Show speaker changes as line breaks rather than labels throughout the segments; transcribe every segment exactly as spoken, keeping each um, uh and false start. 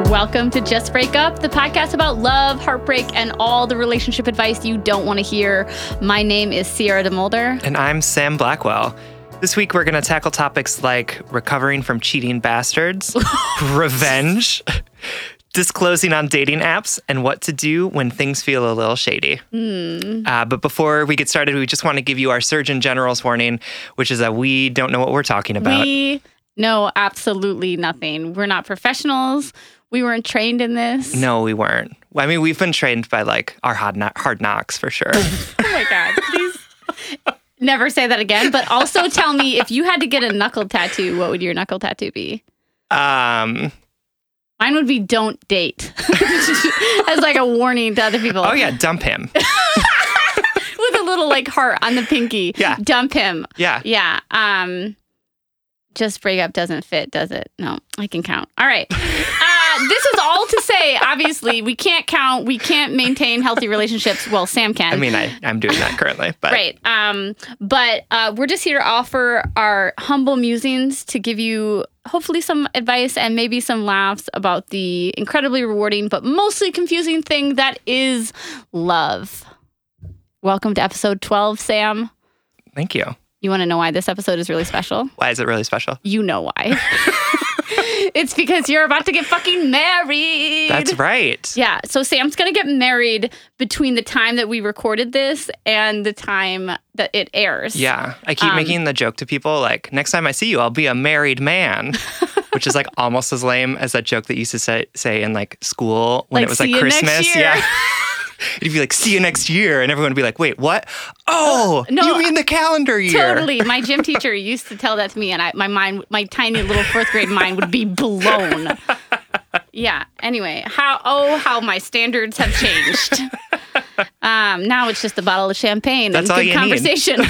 Welcome to Just Break Up, the podcast about love, heartbreak, and all the relationship advice you don't want to hear. My name is Sierra DeMulder.
And I'm Sam Blackwell. This week, we're going to tackle topics like recovering from cheating bastards, revenge, disclosing on dating apps, and what to do when things feel a little shady.
Mm.
Uh, but before we get started, we just want to give you our Surgeon General's warning, which is that we don't know what we're talking about.
We know absolutely nothing. We're not professionals. We weren't trained in this.
No, we weren't. I mean, we've been trained by like our hard, kno- hard knocks for sure.
Oh my God, please never say that again. But also tell me, if you had to get a knuckle tattoo, what would your knuckle tattoo be?
Um...
Mine would be don't date. As like a warning to other people.
Oh yeah, dump him.
With a little like heart on the pinky.
Yeah.
Dump him.
Yeah.
Yeah. Um, just break up doesn't fit, does it? No, I can count. All right. Uh, this is all to say, obviously, we can't count. We can't maintain healthy relationships. Well, Sam can.
I mean, I, I'm doing that currently. But.
Right. Um, but uh, we're just here to offer our humble musings to give you hopefully some advice and maybe some laughs about the incredibly rewarding but mostly confusing thing that is love. Welcome to episode twelve, Sam.
Thank you.
You want to know why this episode is really special?
Why is it really special?
You know why. It's because you're about to get fucking married.
That's right.
Yeah. So Sam's going to get married between the time that we recorded this and the time that it airs.
Yeah. I keep um, making the joke to people like, next time I see you, I'll be a married man. Which is like almost as lame as that joke that you used to say, say in like school when
like,
it was like Christmas. Yeah. It'd be like, see you next year. And everyone would be like, wait, what? Oh, uh, no, you mean the calendar year.
Totally. My gym teacher used to tell that to me, and I, my mind, my tiny little fourth grade mind would be blown. Yeah. Anyway, how, oh, how my standards have changed. Um, now it's just a bottle of champagne
That's
and
all
good
you
conversation.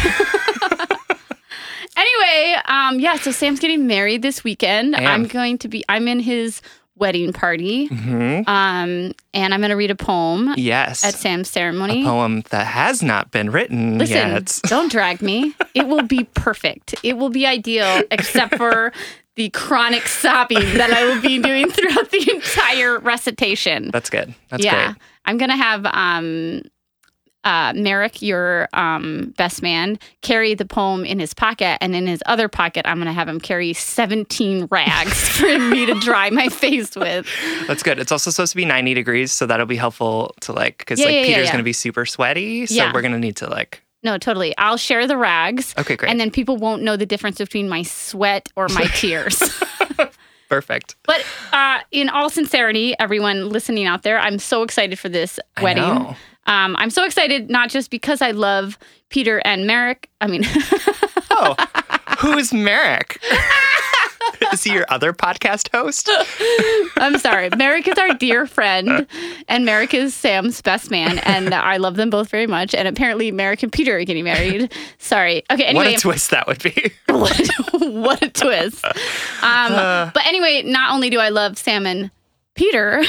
Anyway, um, yeah, so Sam's getting married this weekend. I'm going to be, I'm in his wedding party.
Mm-hmm.
Um, and I'm going to read a poem.
Yes.
At Sam's ceremony.
A poem that has not been written
Listen,
yet.
Don't drag me. It will be perfect. It will be ideal, except for the chronic sobbing that I will be doing throughout the entire recitation.
That's good. That's
yeah.
great.
I'm going to have um, uh, Merrick, your um, best man, carry the poem in his pocket. And in his other pocket, I'm going to have him carry seventeen rags for me to dry my face with.
That's good. It's also supposed to be ninety degrees. So that'll be helpful to like, because
yeah,
like
yeah,
Peter's
yeah, yeah.
going to be super sweaty. So
yeah.
we're going to need to like.
No, totally. I'll share the rags.
Okay, great.
And then people won't know the difference between my sweat or my tears.
Perfect.
But uh, in all sincerity, everyone listening out there, I'm so excited for this wedding.
I know.
Um, I'm so excited, not just because I love Peter and Merrick. I mean...
Oh, who's Merrick? Is he your other podcast host?
I'm sorry. Merrick is our dear friend, and Merrick is Sam's best man, and I love them both very much. And apparently, Merrick and Peter are getting married. Sorry. Okay. Anyway,
what a twist that would be.
what, what a twist. Um, uh, but anyway, not only do I love Sam and Peter,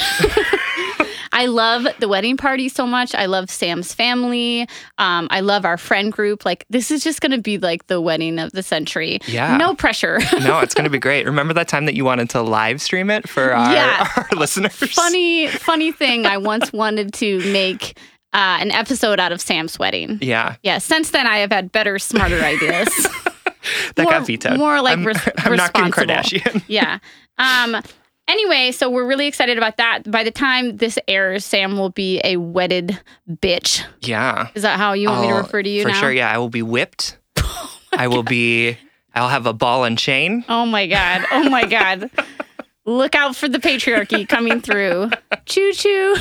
I love the wedding party so much. I love Sam's family. Um, I love our friend group. Like, this is just going to be like the wedding of the century.
Yeah.
No pressure.
No, it's going to be great. Remember that time that you wanted to live stream it for our,
yeah.
our listeners?
Funny, funny thing. I once wanted to make uh, an episode out of Sam's wedding.
Yeah.
Yeah. Since then, I have had better, smarter ideas.
That
more,
got vetoed.
More like
I'm,
res-
I'm not Kim
responsible.
Kardashian.
Yeah. Um, Anyway, so we're really excited about that. By the time this airs, Sam will be a wedded bitch.
Yeah.
Is that how you want
I'll,
me to refer to you
for
now?
For sure, yeah. I will be whipped.
Oh
I will
God.
be, I'll have a ball and chain.
Oh my God. Oh my God. Look out for the patriarchy coming through. Choo choo.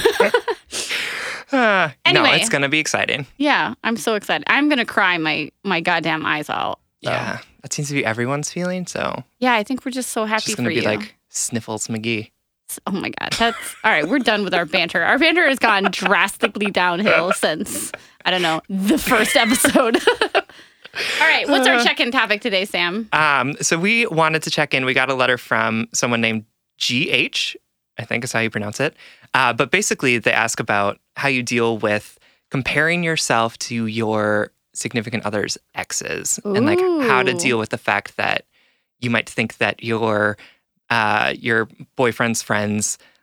uh,
anyway.
No, it's going to be exciting.
Yeah, I'm so excited. I'm going to cry my, my goddamn eyes out. So.
Yeah, that seems to be everyone's feeling, so.
Yeah, I think we're just so happy
it's just
for
gonna
you.
be like Sniffles McGee.
Oh my God. That's all right. We're done with our banter. Our banter has gone drastically downhill since, I don't know, the first episode. All right. What's our check-in topic today, Sam?
Um, so we wanted to check in. We got a letter from someone named G H, I think is how you pronounce it. Uh, but basically, they ask about how you deal with comparing yourself to your significant other's exes
Ooh.
and like how to deal with the fact that you might think that your uh, your boyfriend's friends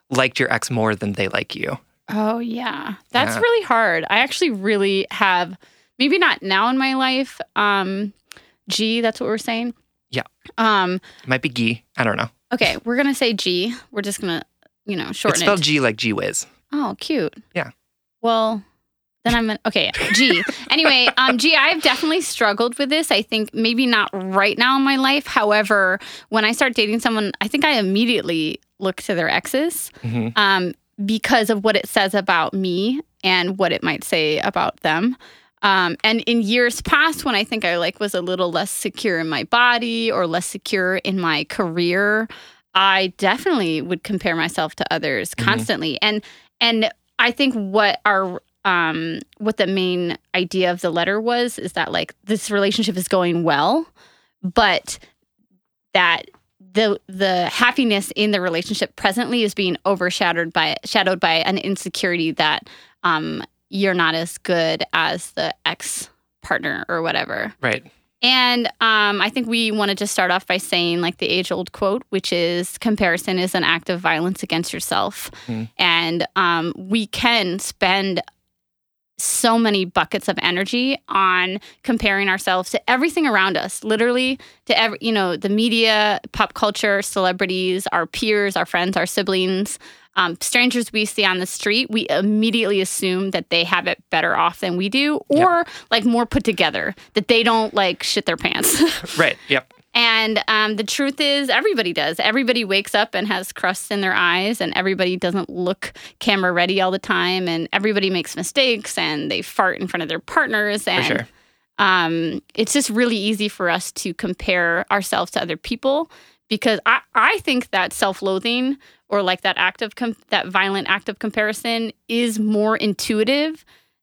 liked your ex more than they like you.
Oh, yeah. That's
Yeah.
really hard. I actually really have, maybe not now in my life. Um, G, that's what we're saying.
Yeah.
Um,
It might be Gee. I don't know.
okay, we're going to say G. We're just going to, you know,
It's
shorten
spelled
it.
G like Gee Whiz.
Oh, cute.
Yeah.
Well, then I'm, an, okay, G. Anyway, um, G, I've definitely struggled with this. I think maybe not right now in my life. However, when I start dating someone, I think I immediately look to their exes.
hmm
Um, because of what it says about me and what it might say about them. Um, and in years past, when I think I like was a little less secure in my body or less secure in my career, I definitely would compare myself to others
Mhm.
constantly. And and I think what our um, what the main idea of the letter was is that like this relationship is going well, but that the the happiness in the relationship presently is being overshadowed by shadowed by an insecurity that um, you're not as good as the ex partner or whatever.
Right.
And um, I think we want to just start off by saying like the age old quote, which is comparison is an act of violence against yourself.
Mm.
And um, we can spend so many buckets of energy on comparing ourselves to everything around us, literally to every, you know, the media, pop culture, celebrities, our peers, our friends, our siblings, um, strangers we see on the street. We immediately assume that they have it better off than we do, or like more put together, that they don't like shit their pants.
Right. Yep.
And um, the truth is, everybody does. Everybody wakes up and has crusts in their eyes, and everybody doesn't look camera ready all the time, and everybody makes mistakes, and they fart in front of their partners. And
For sure.
um, it's just really easy for us to compare ourselves to other people because I, I think that self-loathing or like that act of com- that violent act of comparison is more intuitive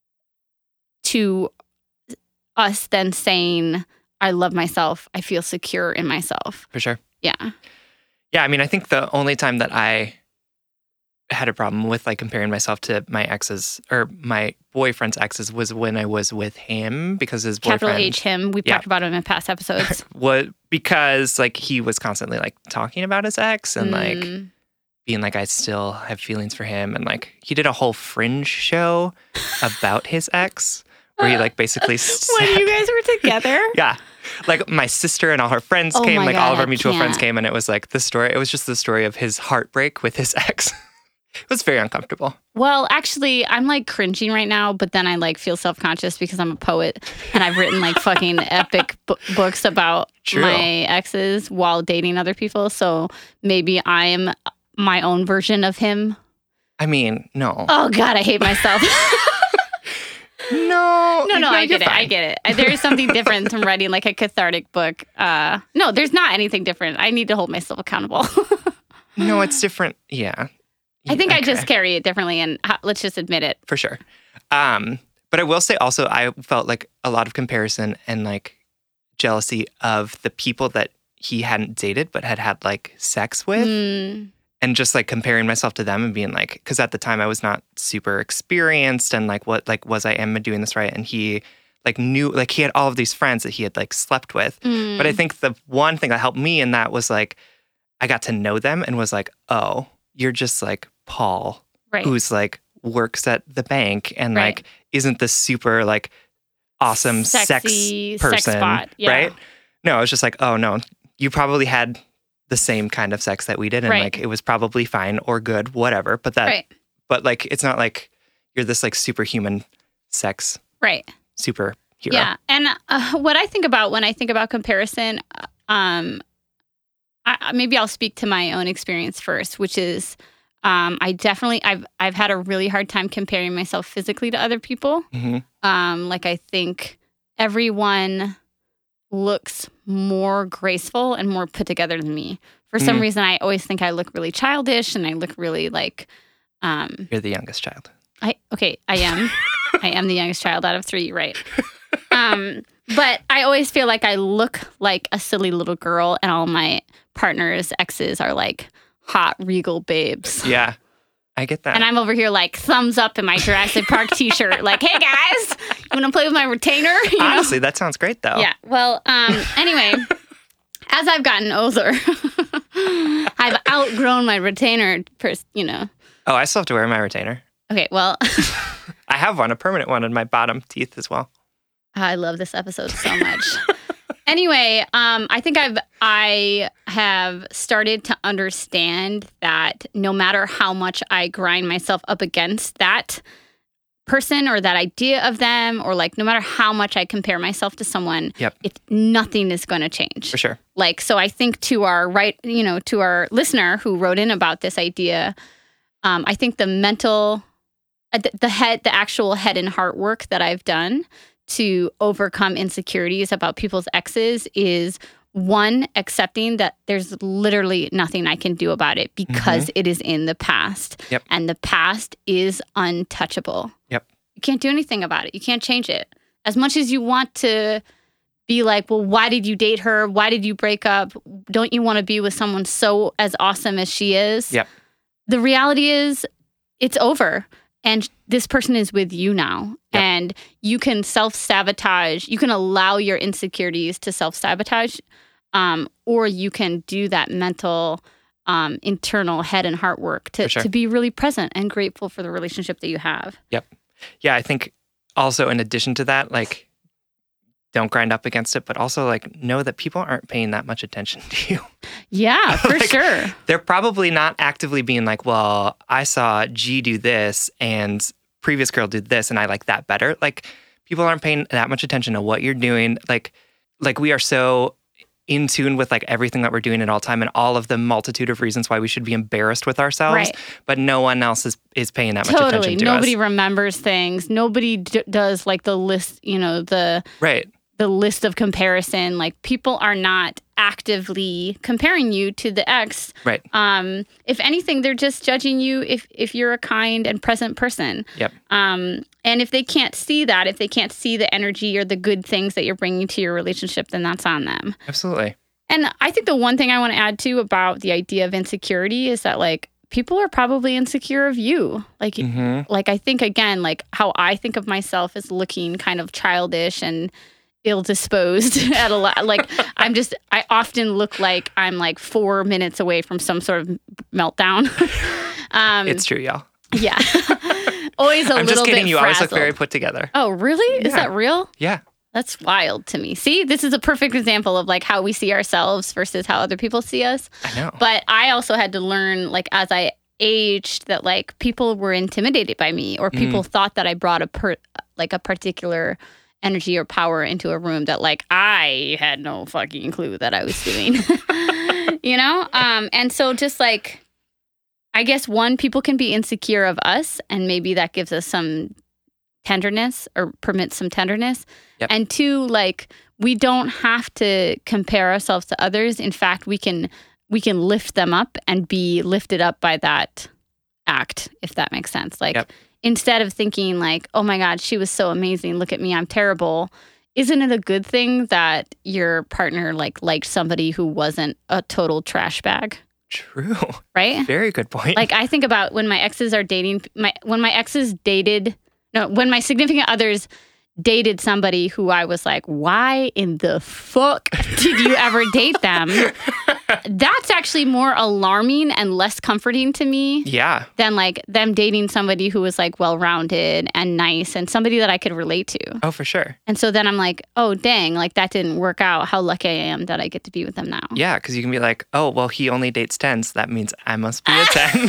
to us than saying, I love myself. I feel secure in myself.
For sure.
Yeah.
Yeah. I mean, I think the only time that I had a problem with like comparing myself to my exes or my boyfriend's exes was when I was with him because his boyfriend
Capital H him. We've
Yeah.
talked about him in past episodes.
was because like he was constantly like talking about his ex and like
Mm.
being like I still have feelings for him and like he did a whole Fringe show about his ex where he like basically
When
sat-
you guys were together?
yeah, like my sister and all her friends
Oh
came,
my
like
God,
all of our
I
mutual friends
can't.
came, and it was like the story. It was just the story of his heartbreak with his ex. It was very uncomfortable.
Well, actually, I'm like cringing right now, but then I like feel self-conscious because I'm a poet and I've written like fucking epic bu- books about
True.
my exes while dating other people. So maybe I'm my own version of him.
I mean, no,
Oh God, I hate myself.
no,
No, no, I
you're
get it. I
fine.
get it. I- There is something different from writing like a cathartic book. Uh, no, there's not anything different. I need to hold myself accountable.
No, it's different. Yeah,
I think I
Okay.
just carry it differently, and uh, let's just admit it.
for sure. Um, but I will say also, I felt like a lot of comparison and like jealousy of the people that he hadn't dated but had had like sex with,
Mm,
and just like comparing myself to them and being like, because at the time I was not super experienced and like, what like was I am I doing this right? And he like knew like he had all of these friends that he had like slept with.
mm,
But I think the one thing that helped me in that was like I got to know them and was like, oh, you're just like Paul,
right.
who's like works at the bank and
Right.
like isn't this super like awesome
Sexy
sex person,
sex spot. Yeah.
right? No, I was just like, oh no, you probably had the same kind of sex that we did, and
Right.
like it was probably fine or good, whatever. But that,
Right.
but like it's not like you're this like superhuman sex
Right.
superhero.
Yeah. And uh, what I think about when I think about comparison, uh, um, I, I- maybe I'll speak to my own experience first, which is um, I definitely I've I've had a really hard time comparing myself physically to other people.
hmm
Um, like I think everyone looks more graceful and more put together than me. For some
Mhm.
reason, I always think I look really childish and I look really like. Um,
You're the youngest child.
I okay, I am. I am the youngest child out of three, right? Um, but I always feel like I look like a silly little girl, and all my partners' exes are like hot, regal babes.
Yeah, I get that.
And I'm over here like thumbs up in my Jurassic Park T-shirt, like, "Hey guys, you want to play with my retainer?" You know?
Honestly, that sounds great though.
Yeah. Well, um, anyway, as I've gotten older, I've outgrown my retainer, pers- you know,
Oh, I still have to wear my retainer.
Okay, well,
I have one, a permanent one in my bottom teeth as well.
I love this episode so much. Anyway, um, I think I've I have started to understand that no matter how much I grind myself up against that person or that idea of them, or like no matter how much I compare myself to someone,
Yep.
it nothing is going to change.
For sure.
Like, so I think to our right, you know, to our listener who wrote in about this idea, um, I think the mental, uh, the, the head, the actual head and heart work that I've done to overcome insecurities about people's exes is one, accepting that there's literally nothing I can do about it because mm-hmm. it is in the past.
Yep.
And the past is untouchable.
Yep.
You can't do anything about it. You can't change it. As much as you want to be like, well, why did you date her? Why did you break up? Don't you want to be with someone so as awesome as she is?
Yep.
The reality is it's over. And this person is with you now. Yep. And you can self-sabotage. You can allow your insecurities to self-sabotage. Um, or you can do that mental, um, internal head and heart work to,
sure.
to be really present and grateful for the relationship that you have.
Yep. Yeah, I think also in addition to that, like, don't grind up against it, but also like know that people aren't paying that much attention to you.
Yeah, for
like,
sure.
They're probably not actively being like, well, I saw G do this and previous girl did this and I like that better. Like, people aren't paying that much attention to what you're doing. Like, like we are so in tune with like everything that we're doing at all time and all of the multitude of reasons why we should be embarrassed with ourselves,
right.
but no one else is, is paying that
totally.
much attention to
Nobody us. Nobody
us.
remembers things. Nobody d- does like the list, you know, the
right.
the list of comparison. Like, people are not actively comparing you to the ex.
Right.
Um, if anything, they're just judging you if if you're a kind and present person.
Yep.
Um, and if they can't see that, if they can't see the energy or the good things that you're bringing to your relationship, then that's on them.
Absolutely.
And I think the one thing I want to add too about the idea of insecurity is that like people are probably insecure of you. Like,
mm-hmm.
like I think again, like how I think of myself as looking kind of childish and ill-disposed at a lot. Like, I'm just, I often look like I'm like four minutes away from some sort of meltdown. um,
it's true, y'all.
Yeah. Always a
I'm
little bit
just kidding. You always look
frazzled.
very put together.
Oh, really?
Yeah.
Is that real?
Yeah.
That's wild to me. See, this is a perfect example of like how we see ourselves versus how other people see us.
I know.
But I also had to learn, like, as I aged, that like people were intimidated by me, or people mm. thought that I brought a per, like a particular energy or power into a room that like I had no fucking clue that I was doing. You know? Um, and so just like, I guess one, people can be insecure of us, and maybe that gives us some tenderness or permits some tenderness.
Yep.
And two, like, we don't have to compare ourselves to others. In fact, we can we can lift them up and be lifted up by that act, if that makes sense. Like, yep. Instead of thinking like, oh my God, she was so amazing, look at me, I'm terrible. Isn't it a good thing that your partner like liked somebody who wasn't a total trash bag?
True.
Right?
Very good point.
Like, I think about when my exes are dating, my when my exes dated, no, when my significant others dated somebody who I was like, why in the fuck did you ever date them? That's actually more alarming and less comforting to me.
Yeah.
Than like them dating somebody who was like well-rounded and nice and somebody that I could relate to.
Oh, for sure.
And so then I'm like, oh, dang, like that didn't work out. How lucky I am that I get to be with them now.
Yeah, because you can be like, oh, well, he only dates tens. That means I must be a ten.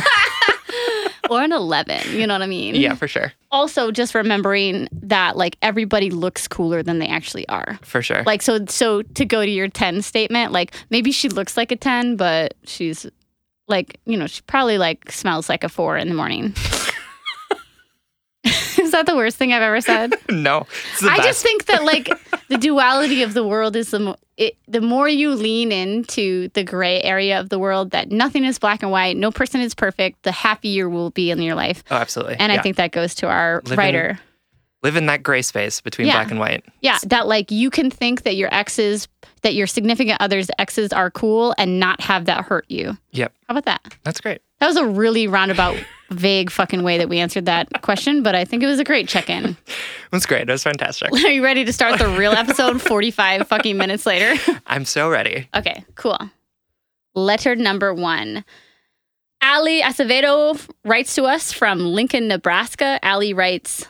Or an eleven, you know what I mean?
Yeah, for sure.
Also, just remembering that like everybody looks cooler than they actually are.
For sure.
Like, so so to go to your ten statement, like maybe she looks like a ten, but she's like, you know, she probably like smells like a four in the morning. Is that the worst thing I've ever said?
No. It's the
I
best.
just think that like the duality of the world is the mo- it, the more you lean into the gray area of the world, that nothing is black and white, no person is perfect, the happier you will be in your life.
Oh, absolutely.
And
yeah.
I think that goes to our
live
writer.
In, live in that gray space between
yeah.
black and white.
Yeah, that like you can think that your exes, that your significant other's exes are cool and not have that hurt you.
Yep.
How about that?
That's great.
That was a really roundabout, vague fucking way that we answered that question, but I think it was a great check-in.
It was great. It was fantastic.
Are you ready to start the real episode forty-five fucking minutes later?
I'm so ready.
Okay, cool. Letter number one. Allie Acevedo writes to us from Lincoln, Nebraska. Allie writes,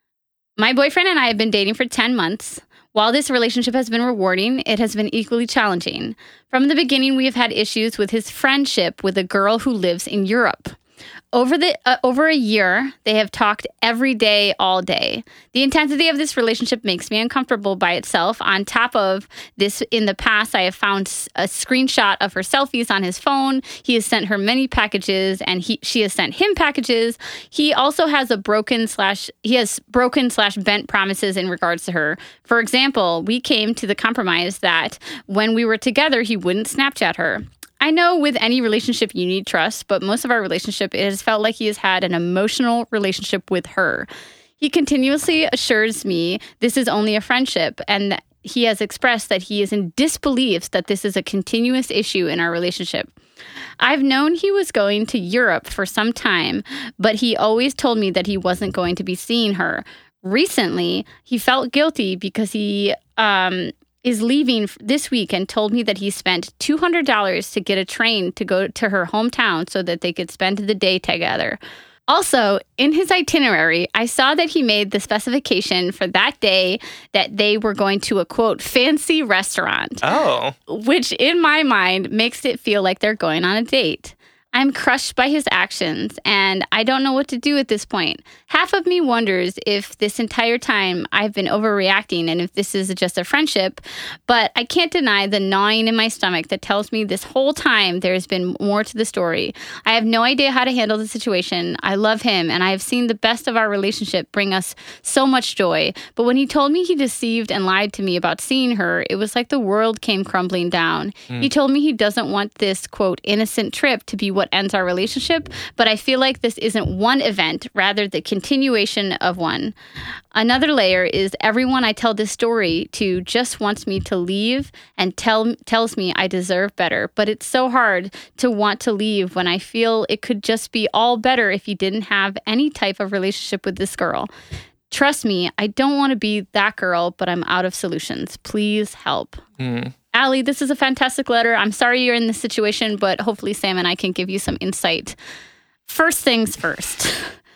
my boyfriend and I have been dating for ten months. While this relationship has been rewarding, it has been equally challenging. From the beginning, we have had issues with his friendship with a girl who lives in Europe. Over the uh, over a year, they have talked every day, all day. The intensity of this relationship makes me uncomfortable by itself. On top of this, in the past, I have found a screenshot of her selfies on his phone. He has sent her many packages, and he she has sent him packages. He also has a broken slash he has broken slash bent promises in regards to her. For example, we came to the compromise that when we were together, he wouldn't Snapchat her. I know with any relationship you need trust, but most of our relationship, it has felt like he has had an emotional relationship with her. He continuously assures me this is only a friendship, and he has expressed that he is in disbelief that this is a continuous issue in our relationship. I've known he was going to Europe for some time, but he always told me that he wasn't going to be seeing her. Recently, he felt guilty because he um, is leaving this week and told me that he spent two hundred dollars to get a train to go to her hometown so that they could spend the day together. Also, in his itinerary, I saw that he made the specification for that day that they were going to a, quote, fancy restaurant.
Oh.
Which, in my mind, makes it feel like they're going on a date. I'm crushed by his actions, and I don't know what to do at this point. Half of me wonders if this entire time I've been overreacting and if this is just a friendship, but I can't deny the gnawing in my stomach that tells me this whole time there's been more to the story. I have no idea how to handle the situation. I love him, and I have seen the best of our relationship bring us so much joy, but when he told me he deceived and lied to me about seeing her, it was like the world came crumbling down. Mm. He told me he doesn't want this, quote, innocent trip to be what ends our relationship, but I feel like this isn't one event, rather the continuation of one. Another layer is everyone I tell this story to just wants me to leave and tell tells me I deserve better, but it's so hard to want to leave when I feel it could just be all better if you didn't have any type of relationship with this girl. Trust me, I don't want to be that girl, but I'm out of solutions. Please help. Mm. Allie, this is a fantastic letter. I'm sorry you're in this situation, but hopefully Sam and I can give you some insight. First things first.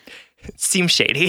It seems shady.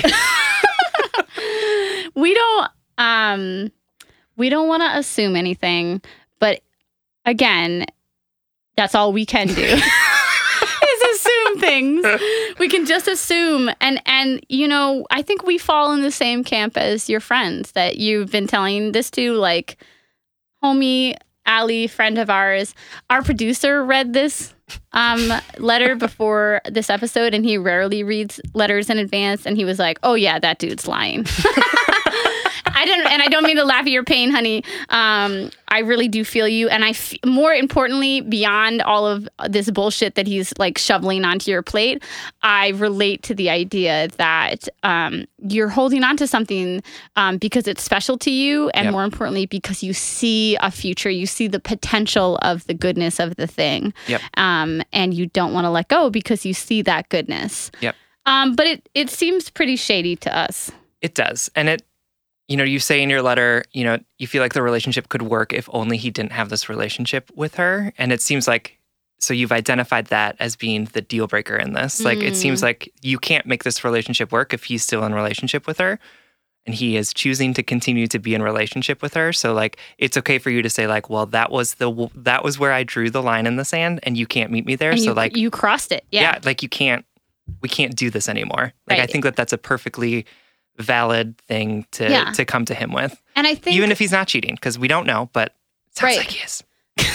we don't um we don't want to assume anything, but again, that's all we can do. Is assume things. We can just assume, and and you know, I think we fall in the same camp as your friends that you've been telling this to, like homie Allie, friend of ours. Our producer read this um, letter before this episode, and he rarely reads letters in advance. And he was like, "Oh yeah, that dude's lying." I don't, and I don't mean to laugh at your pain, honey. Um, I really do feel you, and I, f- more importantly, beyond all of this bullshit that he's like shoveling onto your plate, I relate to the idea that um, you're holding on to something um, because it's special to you, and yep. more importantly, because you see a future, you see the potential of the goodness of the thing,
yep.
um, and you don't want to let go because you see that goodness.
Yep.
Um, but it it seems pretty shady to us.
It does, and it. You know, you say in your letter, you know, you feel like the relationship could work if only he didn't have this relationship with her. And it seems like, so you've identified that as being the deal breaker in this. Mm. Like, it seems like you can't make this relationship work if he's still in relationship with her. And he is choosing to continue to be in relationship with her. So, like, it's okay for you to say, like, well, that was the that was where I drew the line in the sand, and you can't meet me there.
And
so,
you,
like,
you crossed it. Yeah.
Yeah, like, you can't, we can't do this anymore. Like, right. I think that that's a perfectly valid thing to yeah. to come to him with.
And I think
even if he's not cheating, because we don't know, but it sounds
right.
like he is.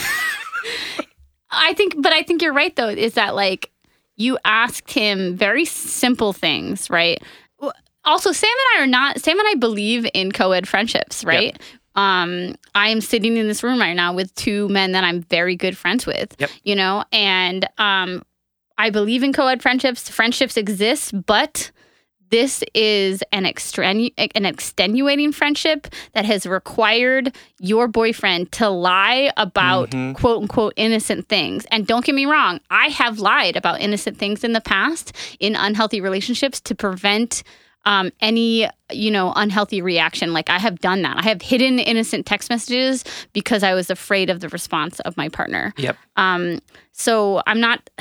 I think, but I think you're right though, is that like you asked him very simple things, right? Also, Sam and I are not, Sam and I believe in co-ed friendships, right? Yep. Um, I am sitting in this room right now with two men that I'm very good friends with,
yep.
you know, and um, I believe in co-ed friendships. Friendships exist, but this is an, extenu- an extenuating friendship that has required your boyfriend to lie about mm-hmm. quote unquote innocent things. And don't get me wrong, I have lied about innocent things in the past in unhealthy relationships to prevent um, any, you know, unhealthy reaction. Like I have done that. I have hidden innocent text messages because I was afraid of the response of my partner.
Yep.
Um, so I'm not...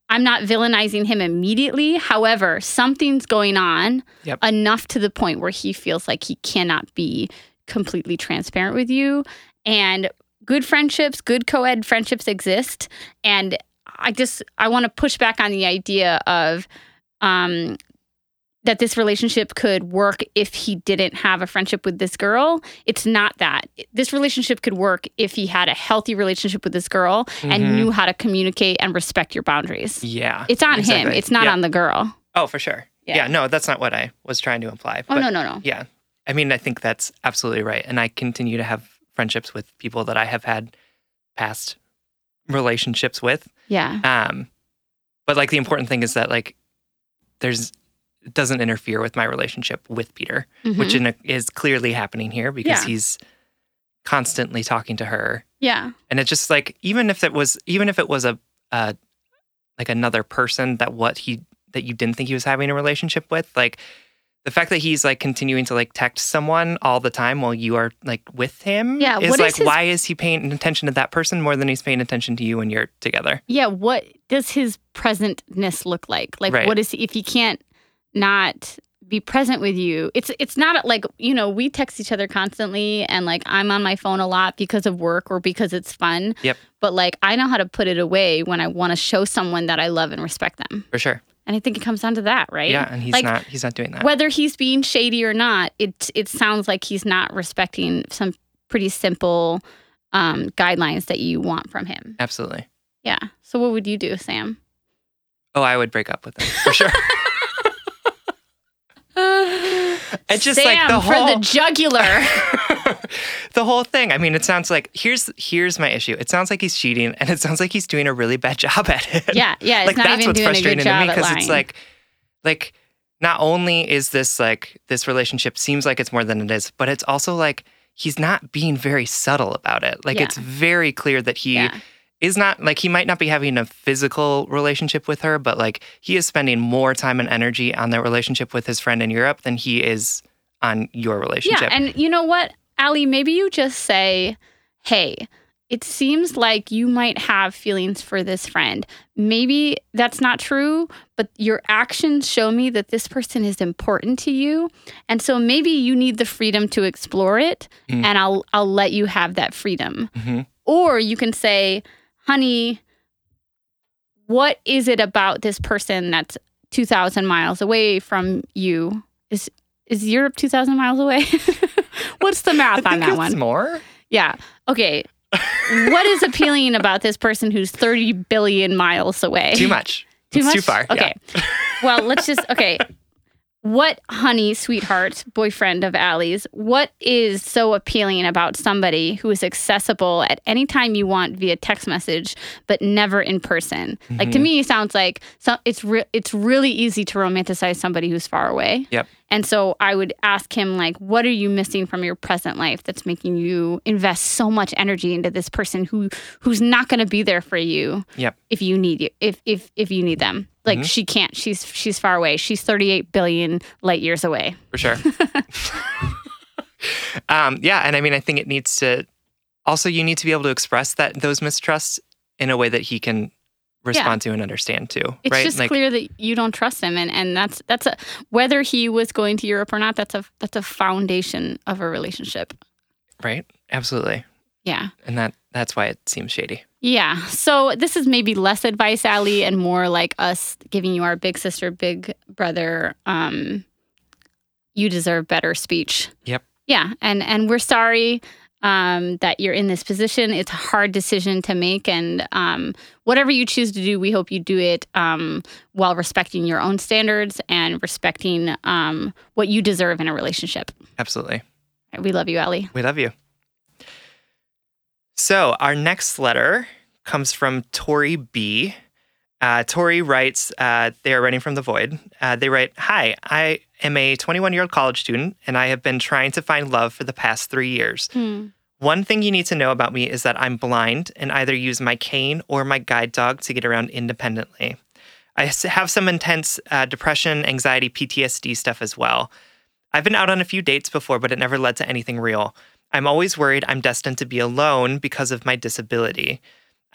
I'm not villainizing him immediately. However, something's going on
Yep.
enough to the point where he feels like he cannot be completely transparent with you. And good friendships, good co-ed friendships exist. And I just, I want to push back on the idea of um, that this relationship could work if he didn't have a friendship with this girl. It's not that. This relationship could work if he had a healthy relationship with this girl and
Mhm.
knew how to communicate and respect your boundaries.
Yeah.
It's on him.
exactly.
It's not
Yep.
on the girl.
Oh, for sure.
Yeah.
Yeah. No, that's not what I was trying to imply.
Oh,
but
no, no, no.
Yeah. I mean, I think that's absolutely right. And I continue to have friendships with people that I have had past relationships with.
Yeah.
Um, but like the important thing is that like there's it doesn't interfere with my relationship with Peter,
Mhm.
which in a, is clearly happening here because
Yeah.
he's constantly talking to her.
Yeah.
And it's just like even if it was even if it was a uh like another person that what he that you didn't think he was having a relationship with, like the fact that he's like continuing to like text someone all the time while you are like with him
Yeah,
is
what is
like
his-
why is he paying attention to that person more than he's paying attention to you when you're together?
Yeah. What does his presentness look like? Like,
Right.
what is, if he can't not be present with you? It's, it's not like, you know, we text each other constantly and like I'm on my phone a lot because of work or because it's fun.
Yep.
But like, I know how to put it away when I want to show someone that I love and respect them.
For sure.
And I think it comes down to that, right?
Yeah, and he's
Like,
not he's not doing that.
whether he's being shady or not, it it sounds like he's not respecting some pretty simple um, guidelines that you want from him.
Absolutely.
Yeah. So what would you do, Sam?
Oh, I would break up with him for sure. It's just
Sam,
like the
for
whole
the jugular.
the whole thing. I mean, it sounds like here's here's my issue. It sounds like he's cheating, and it sounds like he's doing a really bad job at it.
Yeah, yeah. It's
like
not
that's
even
what's
doing a
frustrating
good
to
job
me
at
because
lying.
it's like, like not only is this like this relationship seems like it's more than it is, but it's also like he's not being very subtle about it. Like
Yeah.
it's very clear that he.
Yeah.
Is not like he might not be having a physical relationship with her, but like he is spending more time and energy on their relationship with his friend in Europe than he is on your relationship.
Yeah, and you know what, Allie? Maybe you just say, hey, it seems like you might have feelings for this friend. Maybe that's not true, but your actions show me that this person is important to you. And so maybe you need the freedom to explore it,
Mm.
and I'll I'll let you have that freedom.
Mhm.
Or you can say, honey, what is it about this person that's two thousand miles away from you? Is is Europe two thousand miles away? What's the math
I
on
think
that
it's
one?
more.
Yeah. Okay. What is appealing about this person who's thirty billion miles away?
Too much.
Too
It's
much?
too far.
Okay. Well, let's just, okay. What, honey, sweetheart, boyfriend of Allie's, what is so appealing about somebody who is accessible at any time you want via text message, but never in person? Like, to
Mhm.
me, it sounds like so, it's, re- it's really easy to romanticize somebody who's far away.
Yep.
And so I would ask him, like, what are you missing from your present life that's making you invest so much energy into this person who who's not going to be there for you
Yep.
if you need you if if if you need them? Like
Mhm.
she can't. She's she's far away. She's thirty-eight billion light years away.
For sure. um, yeah, and I mean, I think it needs to. Also, you need to be able to express that those mistrusts in a way that he can respond to and understand too.
It's
right?
just
Like,
clear that you don't trust him, and, and that's that's a whether he was going to Europe or not. That's a that's a foundation of a relationship.
right? Absolutely.
Yeah.
And that that's why it seems shady.
Yeah. So this is maybe less advice, Allie, and more like us giving you our big sister, big brother, um, you deserve better speech.
Yep.
Yeah. And and we're sorry um, that you're in this position. It's a hard decision to make. And um, whatever you choose to do, we hope you do it um, while respecting your own standards and respecting um, what you deserve in a relationship.
Absolutely.
We love you, Allie.
We love you. So our next letter comes from Tori B. Uh, Tori writes, uh, they are writing from the void. Uh, they write, hi, I am a twenty-one-year-old college student, and I have been trying to find love for the past three years.
Hmm.
One thing you need to know about me is that I'm blind and either use my cane or my guide dog to get around independently. I s- have some intense uh, depression, anxiety, P T S D stuff as well. I've been out on a few dates before, but it never led to anything real. I'm always worried I'm destined to be alone because of my disability.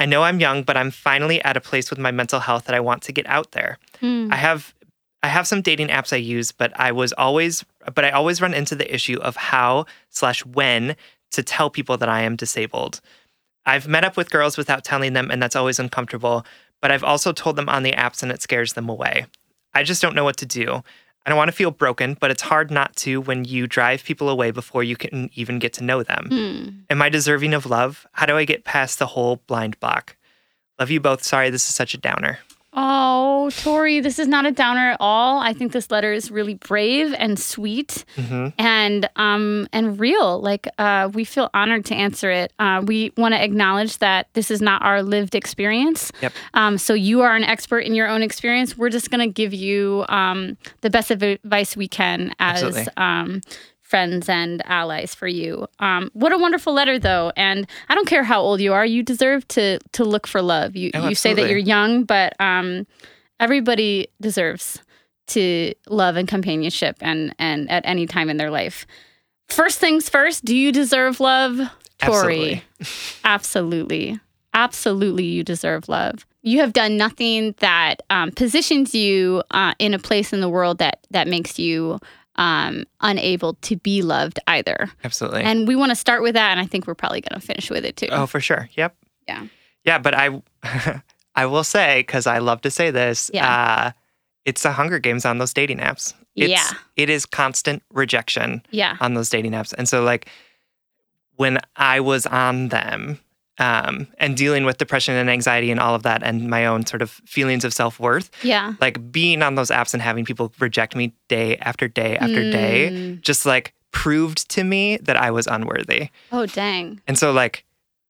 I know I'm young, but I'm finally at a place with my mental health that I want to get out there.
Mm.
I have I have some dating apps I use, but I was always but I always run into the issue of how slash when to tell people that I am disabled. I've met up with girls without telling them, and that's always uncomfortable, but I've also told them on the apps and it scares them away. I just don't know what to do. I don't want to feel broken, but it's hard not to when you drive people away before you can even get to know them.
Mm.
Am I deserving of love? How do I get past the whole blind block? Love you both. Sorry, this is such a downer.
Oh, Tori, this is not a downer at all. I think this letter is really brave and sweet
Mm-hmm.
and um and real. Like uh, we feel honored to answer it. Uh, we want to acknowledge that this is not our lived experience.
Yep.
Um, so you are an expert in your own experience. We're just going to give you um, the best advice we can as
Absolutely.
um, friends and allies for you. Um, what a wonderful letter, though. And I don't care how old you are. You deserve to to look for love. You
Oh,
you say that
absolutely.
you're young, but um, everybody deserves to love and companionship and, and at any time in their life. First things first, do you deserve love? Tori.
Absolutely.
Absolutely. Absolutely, you deserve love. You have done nothing that um, positions you uh, in a place in the world that, that makes you um, unable to be loved either.
Absolutely.
And we want to start with that, and I think we're probably going to finish with it too.
Oh, for sure. Yep.
Yeah.
Yeah, but I I will say, because I love to say this,
Yeah.
uh, it's the Hunger Games on those dating apps. It's,
Yeah.
It is constant rejection
Yeah.
on those dating apps. And so, like, when I was on them um, and dealing with depression and anxiety and all of that and my own sort of feelings of self-worth,
Yeah.
like being on those apps and having people reject me day after day after day
Mm.
just like proved to me that I was unworthy.
Oh, dang.
And so like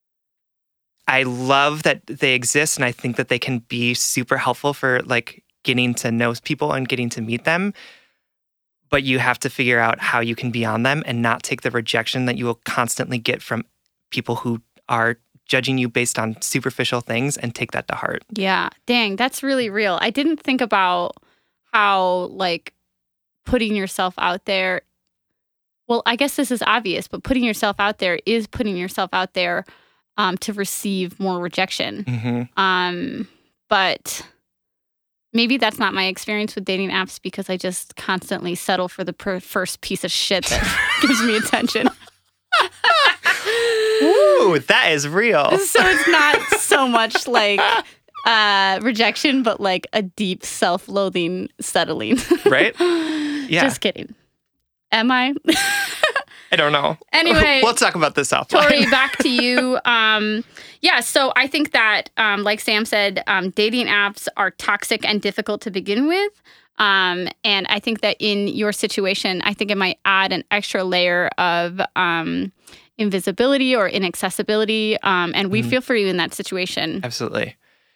I love that they exist, and I think that they can be super helpful for like getting to know people and getting to meet them. But you have to figure out how you can be on them and not take the rejection that you will constantly get from people who are judging you based on superficial things and take that to heart.
Yeah. Dang, that's really real. I didn't think about how, like, putting yourself out there. Well, I guess this is obvious, but putting yourself out there is putting yourself out there um, to receive more rejection.
Mm-hmm.
Um, but maybe that's not my experience with dating apps because I just constantly settle for the per- first piece of shit that gives me attention.
Ooh, that is real.
So it's not so much like uh, rejection, but like a deep self-loathing settling.
Right? Yeah.
Just kidding. Am I?
I don't know.
Anyway.
We'll talk about this offline.
Tori, back to you. Um, yeah, so I think that, um, like Sam said, um, dating apps are toxic and difficult to begin with. Um, and I think that in your situation, I think it might add an extra layer of um, invisibility or inaccessibility. Um, and we
Mhm.
feel for you in that situation.
Absolutely.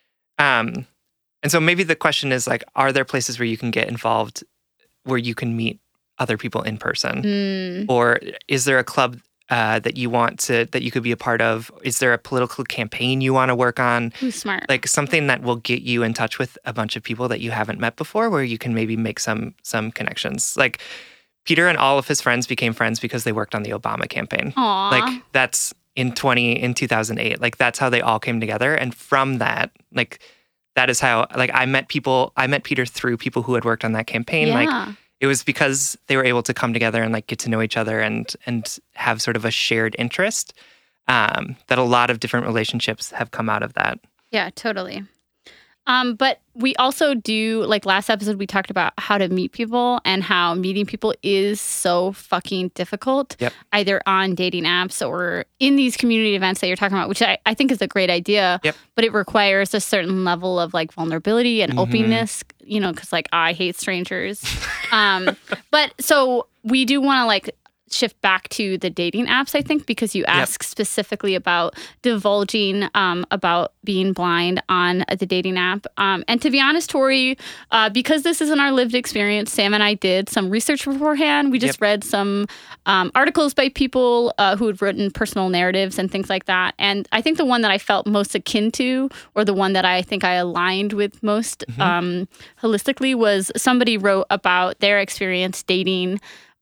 Um, and so maybe the question is like, are there places where you can get involved where you can meet other people in person?
Mm,
Or is there a club uh, that you want to, that you could be a part of? Is there a political campaign you want to work on?
who's smart?
Like something that will get you in touch with a bunch of people that you haven't met before, where you can maybe make some some connections. Like Peter and all of his friends became friends because they worked on the Obama campaign.
Aw.
Like that's in twenty in two thousand eight. Like that's how they all came together. And from that, like that is how like I met people. I met Peter through people who had worked on that campaign.
yeah.
Like it was because they were able to come together and like get to know each other and and have sort of a shared interest. Um, that a lot of different relationships have come out of that.
Yeah, totally. Um, but we also do, like last episode, we talked about how to meet people and how meeting people is so fucking difficult,
Yep.
either on dating apps or in these community events that you're talking about, which I, I think is a great idea.
Yep.
But it requires a certain level of like vulnerability and
Mhm.
openness, you know, because like I hate strangers. um, but so we do want to like shift back to the dating apps, I think, because you asked specifically about divulging um, about being blind on the dating app. Um, and to be honest, Tori, uh, because this isn't our lived experience, Sam and I did some research beforehand. We just
Yep.
read some um, articles by people uh, who had written personal narratives and things like that. And I think the one that I felt most akin to, or the one that I think I aligned with most
Mhm.
um, holistically, was somebody wrote about their experience dating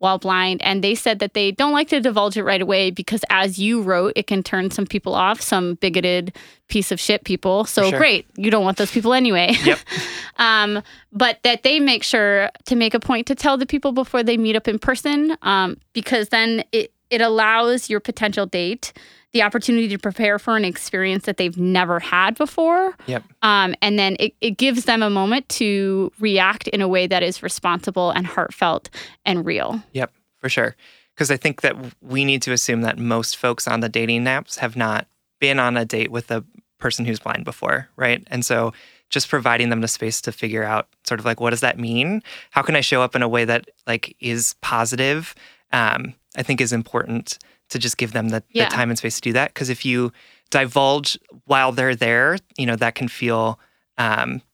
while blind. And they said that they don't like to divulge it right away because, as you wrote, it can turn some people off, some bigoted piece of shit people. So
Sure.
great. You don't want those people anyway.
Yep.
um, but that they make sure to make a point to tell the people before they meet up in person, um, because then it, it allows your potential date the opportunity to prepare for an experience that they've never had before.
Yep.
Um, and then it, it gives them a moment to react in a way that is responsible and heartfelt and real.
Yep, for sure. Because I think that we need to assume that most folks on the dating apps have not been on a date with a person who's blind before, right? And so just providing them the space to figure out sort of like, what does that mean? How can I show up in a way that like is positive? Um, I think is important to just give them the,
Yeah.
the time and space to do that. Because if you divulge while they're there, you know, that can feel um,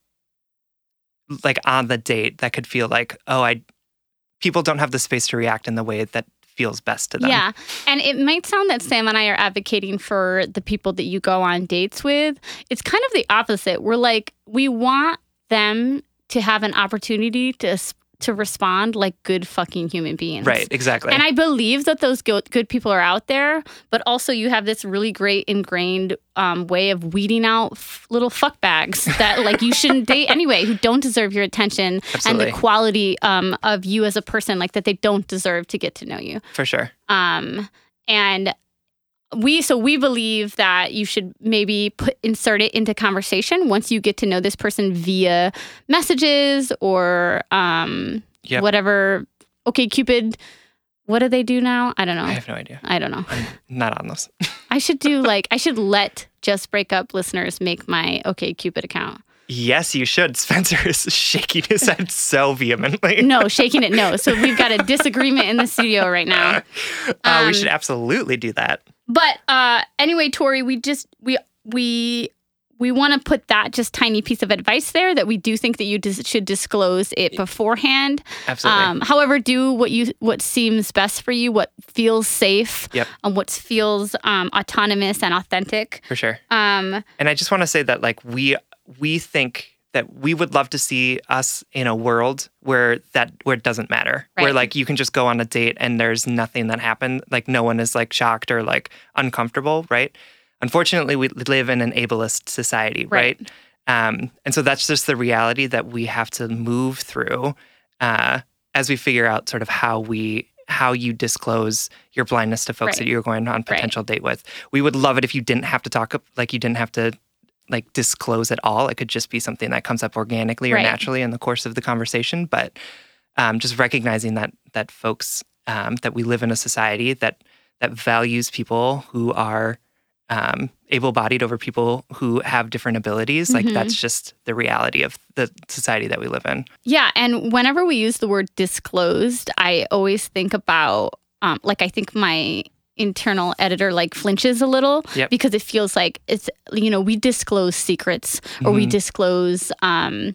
like on the date, that could feel like, oh, I people don't have the space to react in the way that feels best to them.
Yeah. And it might sound that Sam and I are advocating for the people that you go on dates with. It's kind of the opposite. We're like, we want them to have an opportunity to to respond like good fucking human beings.
Right, exactly.
And I believe that those good, good people are out there, but also you have this really great ingrained um, way of weeding out f- little fuck bags that like you shouldn't date anyway, who don't deserve your attention
Absolutely.
and the quality um, of you as a person, like that they don't deserve to get to know you.
For sure.
Um, and we so we believe that you should maybe put insert it into conversation once you get to know this person via messages or um,
Yep.
whatever. Okay, Cupid. What do they do now? I don't know.
I have no idea.
I don't know.
I'm not on those.
I should do like I should let Just Break Up listeners make my Okay Cupid account.
Yes, you should. Spencer is shaking his head so vehemently.
No, shaking it no. So we've got a disagreement in the studio right now.
Uh,
Um,
we should absolutely do that.
But uh, anyway, Tori, we just we we we want to put that just tiny piece of advice there that we do think that you dis- should disclose it beforehand.
Absolutely.
Um, however, do what you what seems best for you, what feels safe,
Yep.
and what feels um, autonomous and authentic.
For sure.
Um,
And I just want to say that like we we think that we would love to see us in a world where that where it doesn't matter.
Right.
Where like you can just go on a date and there's nothing that happened. Like no one is like shocked or like uncomfortable, right? Unfortunately, we live in an ableist society, right?
Right.
Um, and so that's just the reality that we have to move through uh, as we figure out sort of how we how you disclose your blindness to folks
Right.
that you're going on potential date with. We would love it if you didn't have to talk, like you didn't have to like disclose at all. It could just be something that comes up organically or
Right.
naturally in the course of the conversation. But um, just recognizing that that folks um, that we live in a society that that values people who are um, able-bodied over people who have different abilities. Like
Mhm.
that's just the reality of the society that we live in.
yeah, and whenever we use the word disclosed, I always think about um, like I think my internal editor like flinches a little
Yep.
because it feels like it's you know we disclose secrets or we
Mhm.
disclose um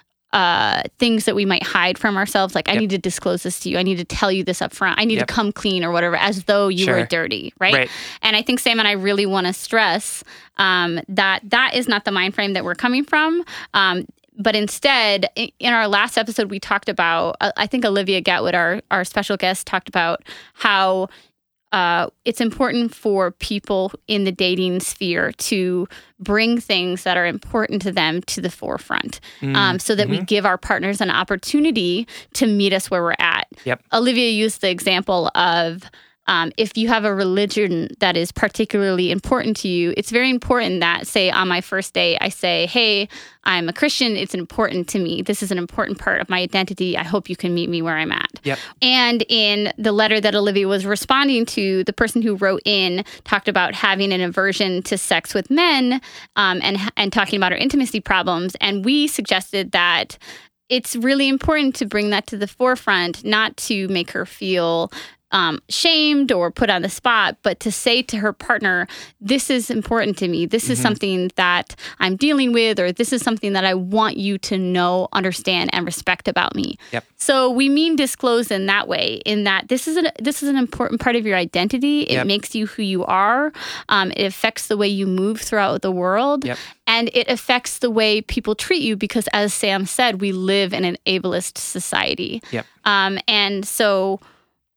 uh things that we might hide from ourselves, like I
Yep.
need to disclose this to you, I need to tell you this up front, I need
Yep.
to come clean or whatever, as though you were
Sure.
dirty, right?
Right.
And I think Sam and I really want to stress um that that is not the mind frame that we're coming from. um But instead, i- in our last episode, we talked about, uh, I think Olivia Gatwood, our, our special guest, talked about how uh, it's important for people in the dating sphere to bring things that are important to them to the forefront, um, so that we give our partners an opportunity to meet us where we're at.
Yep.
Olivia used the example of um, if you have a religion that is particularly important to you, it's very important that, say, on my first day, I say, hey, I'm a Christian. It's important to me. This is an important part of my identity. I hope you can meet me where I'm at.
Yep.
And in the letter that Olivia was responding to, the person who wrote in talked about having an aversion to sex with men um, and, and talking about her intimacy problems. And we suggested that it's really important to bring that to the forefront, not to make her feel Um, shamed or put on the spot, but to say to her partner, this is important to me. This is something that I'm dealing with, or this is something that I want you to know, understand, and respect about me.
Yep.
So we mean disclose in that way, in that this is an, this is an important part of your identity. It
Yep.
makes you who you are. Um, it affects the way you move throughout the world.
Yep.
And it affects the way people treat you because, as Sam said, we live in an ableist society.
Yep.
Um, and so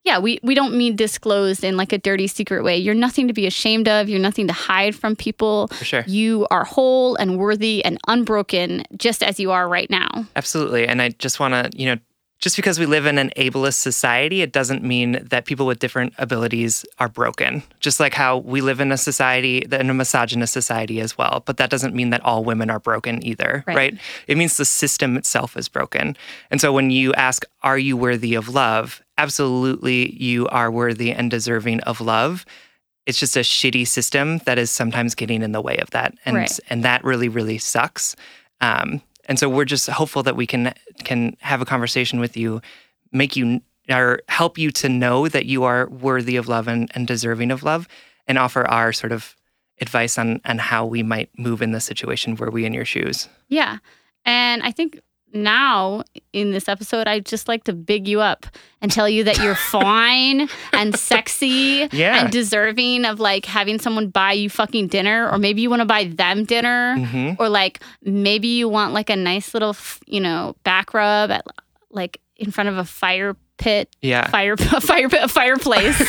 yeah, we, we don't mean disclosed in like a dirty secret way. You're nothing to be ashamed of. You're nothing to hide from people.
For sure.
You are whole and worthy and unbroken just as you are right now.
Absolutely. And I just want to, you know, just because we live in an ableist society, it doesn't mean that people with different abilities are broken. Just like how we live in a society, in a misogynist society as well. But that doesn't mean that all women are broken either, right? right? It means the system itself is broken. And so when you ask, are you worthy of love? Absolutely, you are worthy and deserving of love. It's just a shitty system that is sometimes getting in the way of that. And,
right.
and that really, really sucks. Um, And so we're just hopeful that we can can have a conversation with you, make you or help you to know that you are worthy of love and, and deserving of love, and offer our sort of advice on, on how we might move in this situation were we in your shoes.
Yeah. And I think now in this episode, I'd just like to big you up and tell you that you're fine and sexy
yeah.
and deserving of like having someone buy you fucking dinner, or maybe you want to buy them dinner,
mm-hmm.
or like maybe you want like a nice little, you know, back rub at like in front of a fire pit,
yeah.
fire, a fire pit, a fireplace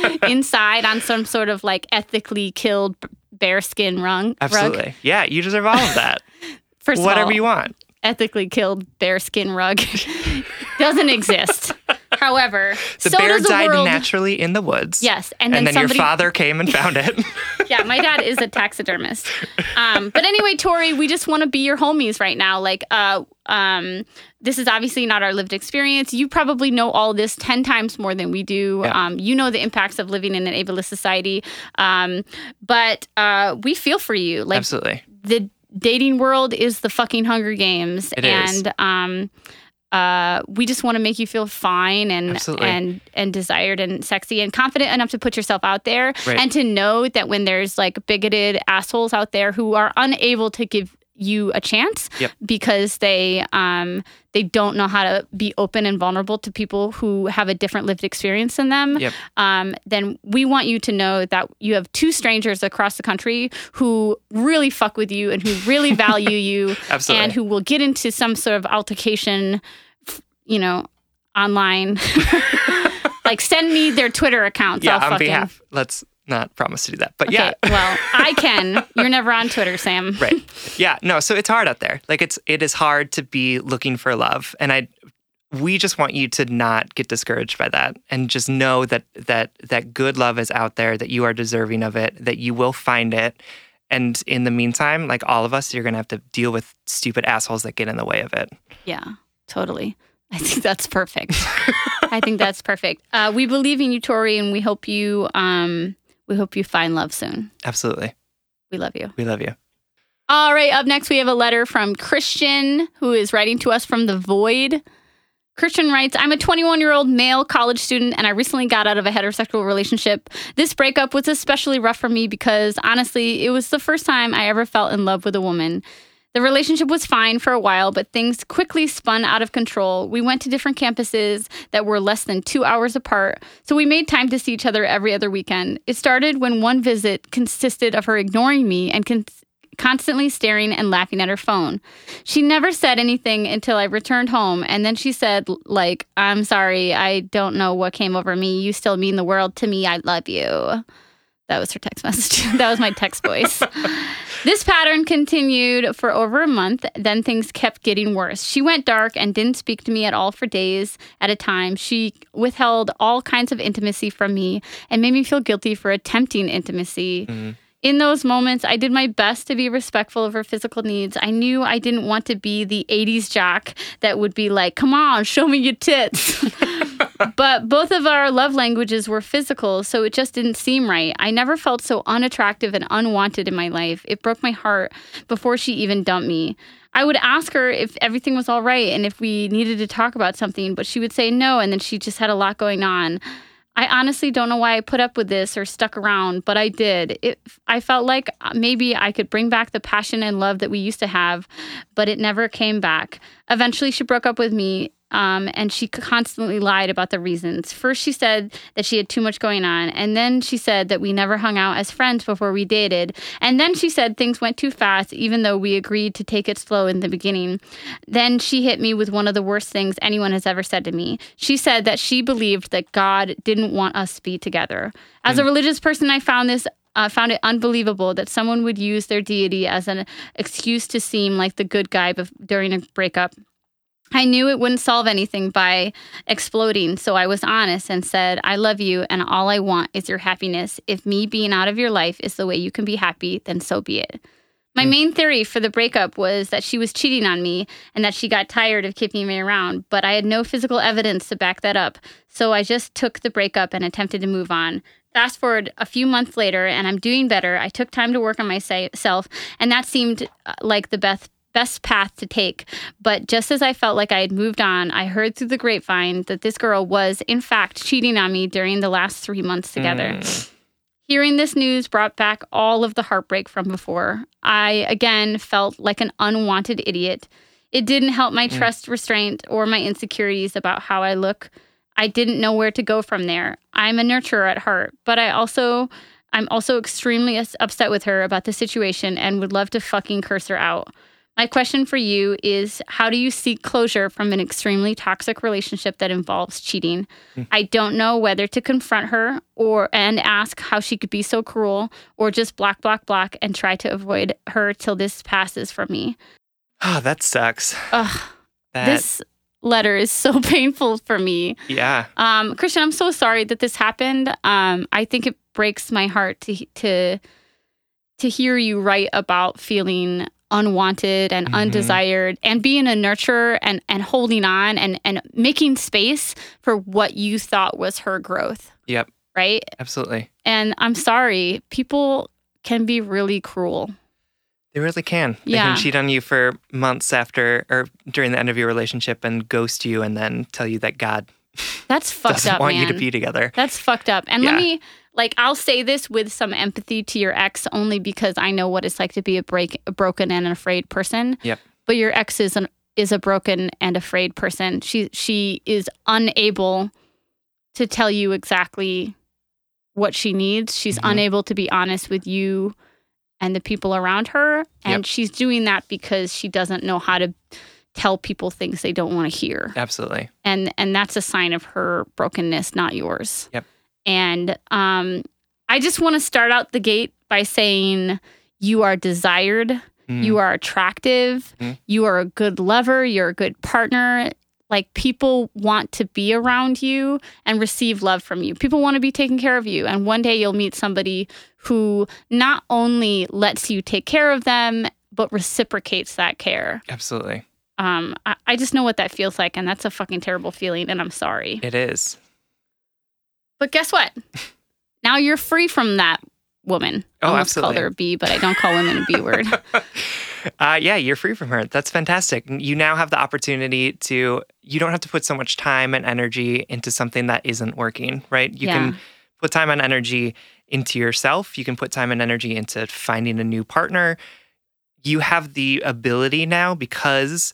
inside on some sort of like ethically killed bearskin rug.
Absolutely.
Rug.
Yeah, you deserve all of that.
First
Whatever
of all,
you want.
Ethically killed bearskin rug doesn't exist. However,
the
so
bear
does the
died
world.
naturally in the woods.
Yes, and then,
and then
somebody,
your father came and found it.
Yeah, my dad is a taxidermist. Um, but anyway, Tori, we just want to be your homies right now. Like, uh, um, this is obviously not our lived experience. You probably know all this ten times more than we do.
Yeah.
Um, you know the impacts of living in an ableist society. Um, but uh, we feel for you. Like,
absolutely.
The dating world is the fucking Hunger Games.
It
and,
is.
um, uh, we just want to make you feel fine and
Absolutely.
and and desired and sexy and confident enough to put yourself out there,
right.
and to know that when there's like bigoted assholes out there who are unable to give you a chance
yep.
because they um they don't know how to be open and vulnerable to people who have a different lived experience than them,
yep.
um, then we want you to know that you have two strangers across the country who really fuck with you and who really value you
Absolutely.
and who will get into some sort of altercation, you know, online. Like, send me their Twitter accounts.
Yeah,
I'll
on
fucking...
behalf. Let's not promise to do that. But
okay,
yeah.
Well, I can. You're never on Twitter, Sam.
Right. Yeah. No, so it's hard out there. Like, it's it is hard to be looking for love. And I we just want you to not get discouraged by that, and just know that that that good love is out there, that you are deserving of it, that you will find it. And in the meantime, like all of us, you're going to have to deal with stupid assholes that get in the way of it.
Yeah, totally. I think that's perfect. I think that's perfect. Uh, we believe in you, Tori, and we hope you um, we hope you find love soon.
Absolutely.
We love you.
We love you.
All right, up next we have a letter from Christian, who is writing to us from the void. Christian writes, I'm a twenty-one-year-old male college student, and I recently got out of a heterosexual relationship. This breakup was especially rough for me because, honestly, it was the first time I ever felt in love with a woman. The relationship was fine for a while, but things quickly spun out of control. We went to different campuses that were less than two hours apart, so we made time to see each other every other weekend. It started when one visit consisted of her ignoring me and con- constantly staring and laughing at her phone. She never said anything until I returned home, and then she said, like, I'm sorry, I don't know what came over me. You still mean the world to me. I love you. That was her text message. That was my text voice. This pattern continued for over a month. Then things kept getting worse. She went dark and didn't speak to me at all for days at a time. She withheld all kinds of intimacy from me and made me feel guilty for attempting intimacy. Mm-hmm. In those moments, I did my best to be respectful of her physical needs. I knew I didn't want to be the eighties jock that would be like, come on, show me your tits. But both of our love languages were physical, so it just didn't seem right. I never felt so unattractive and unwanted in my life. It broke my heart before she even dumped me. I would ask her if everything was all right and if we needed to talk about something, but she would say no, and then she just had a lot going on. I honestly don't know why I put up with this or stuck around, but I did. It, I felt like maybe I could bring back the passion and love that we used to have, but it never came back. Eventually, she broke up with me, Um, and she constantly lied about the reasons. First, she said that she had too much going on. And then she said that we never hung out as friends before we dated. And then she said things went too fast, even though we agreed to take it slow in the beginning. Then she hit me with one of the worst things anyone has ever said to me. She said that she believed that God didn't want us to be together. As mm. a religious person, I found this Uh, found it unbelievable that someone would use their deity as an excuse to seem like the good guy bef- during a breakup. I knew it wouldn't solve anything by exploding, so I was honest and said, I love you, and all I want is your happiness. If me being out of your life is the way you can be happy, then so be it. My mm. main theory for the breakup was that she was cheating on me and that she got tired of keeping me around, but I had no physical evidence to back that up, so I just took the breakup and attempted to move on. Fast forward a few months later, and I'm doing better. I took time to work on myself, and that seemed like the best best path to take. But just as I felt like I had moved on, I heard through the grapevine that this girl was, in fact, cheating on me during the last three months together. Mm. Hearing this news brought back all of the heartbreak from before. I, again, felt like an unwanted idiot. It didn't help my mm. trust restraint or my insecurities about how I look. I didn't know where to go from there. I'm a nurturer at heart, but I also, I'm also extremely upset with her about the situation and would love to fucking curse her out. My question for you is, how do you seek closure from an extremely toxic relationship that involves cheating? Mm. I don't know whether to confront her or and ask how she could be so cruel, or just block, block, block and try to avoid her till this passes from me.
Oh, that sucks.
Ugh,
that...
This letter is so painful for me.
Yeah.
Um, Christian, I'm so sorry that this happened. Um, I think it breaks my heart to to to hear you write about feeling unwanted and mm-hmm. undesired and being a nurturer and, and holding on and, and making space for what you thought was her growth.
Yep.
Right?
Absolutely.
And I'm sorry, people can be really cruel.
They really can. They
yeah.
can cheat on you for months after or during the end of your relationship and ghost you and then tell you that God
That's fucked
doesn't
up,
want
man.
you to be together.
That's fucked up. And
yeah.
let me, like, I'll say this with some empathy to your ex only because I know what it's like to be a break, a broken and an afraid person.
Yep.
But your ex is an is a broken and afraid person. She she is unable to tell you exactly what she needs. She's mm-hmm. unable to be honest with you and the people around her. And yep. she's doing that because she doesn't know how to tell people things they don't want to hear.
Absolutely.
And and that's a sign of her brokenness, not yours.
Yep.
And um, I just want to start out the gate by saying you are desired, mm. you are attractive, mm. you are a good lover, you're a good partner. Like, people want to be around you and receive love from you. People want to be taking care of you. And one day you'll meet somebody who not only lets you take care of them, but reciprocates that care.
Absolutely.
Um, I, I just know what that feels like, and that's a fucking terrible feeling, and I'm sorry.
It is.
But guess what? Now you're free from that woman.
Oh,
I almost
absolutely.
called her a B, but I don't call women a B word.
Uh, yeah, you're free from her. That's fantastic. You now have the opportunity to, you don't have to put so much time and energy into something that isn't working, right? You
yeah.
can put time and energy into yourself. You can put time and energy into finding a new partner. You have the ability now, because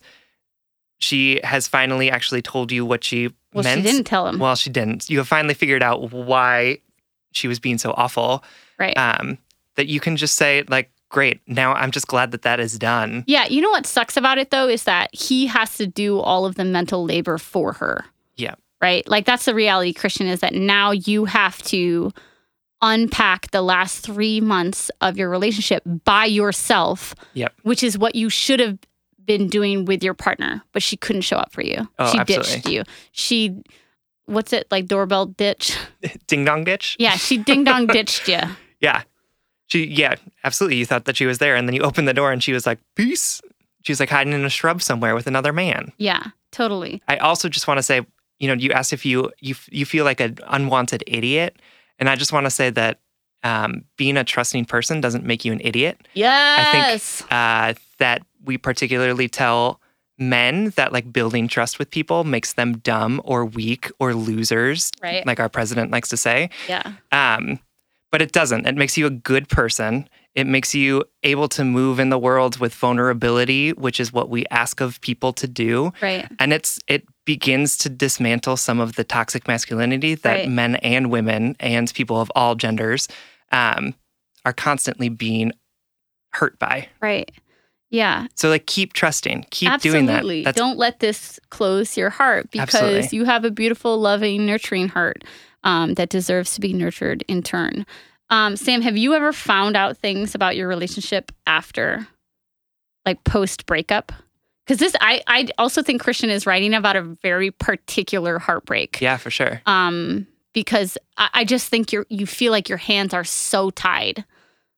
she has finally actually told you what she
well,
meant.
Well, she didn't tell him.
Well, she didn't. You have finally figured out why she was being so awful.
Right.
Um, that you can just say, like, great, now I'm just glad that that is done.
Yeah, you know what sucks about it, though, is that he has to do all of the mental labor for her.
Yeah.
Right? Like, that's the reality, Christian, is that now you have to unpack the last three months of your relationship by yourself.
Yep.
Which is what you should have been doing with your partner, but she couldn't show up for you.
Oh,
she
absolutely.
ditched you. She, what's it, like doorbell ditch?
Ding dong ditch?
Yeah, she ding dong ditched you.
Yeah. She, yeah, absolutely. You thought that she was there, and then you opened the door, and she was like, peace. She was like hiding in a shrub somewhere with another man.
Yeah, totally.
I also just want to say, you know, you asked if you you you feel like an unwanted idiot, and I just want to say that um, being a trusting person doesn't make you an idiot.
Yes.
I think uh, that we particularly tell men that, like, building trust with people makes them dumb or weak or losers,
right?
Like our president likes to say.
Yeah.
Um. But it doesn't. It makes you a good person. It makes you able to move in the world with vulnerability, which is what we ask of people to do.
Right.
And it's it begins to dismantle some of the toxic masculinity that
Right.
men and women and people of all genders um, are constantly being hurt by.
Right. Yeah.
So like keep trusting, keep
Absolutely.
doing that. That's
Don't let this close your heart because
Absolutely.
you have a beautiful, loving, nurturing heart um, that deserves to be nurtured in turn. Um, Sam, have you ever found out things about your relationship after, like post breakup? Because this, I, I also think Christian is writing about a very particular heartbreak.
yeah, for sure.
Um, because I, I just think you're, you feel like your hands are so tied.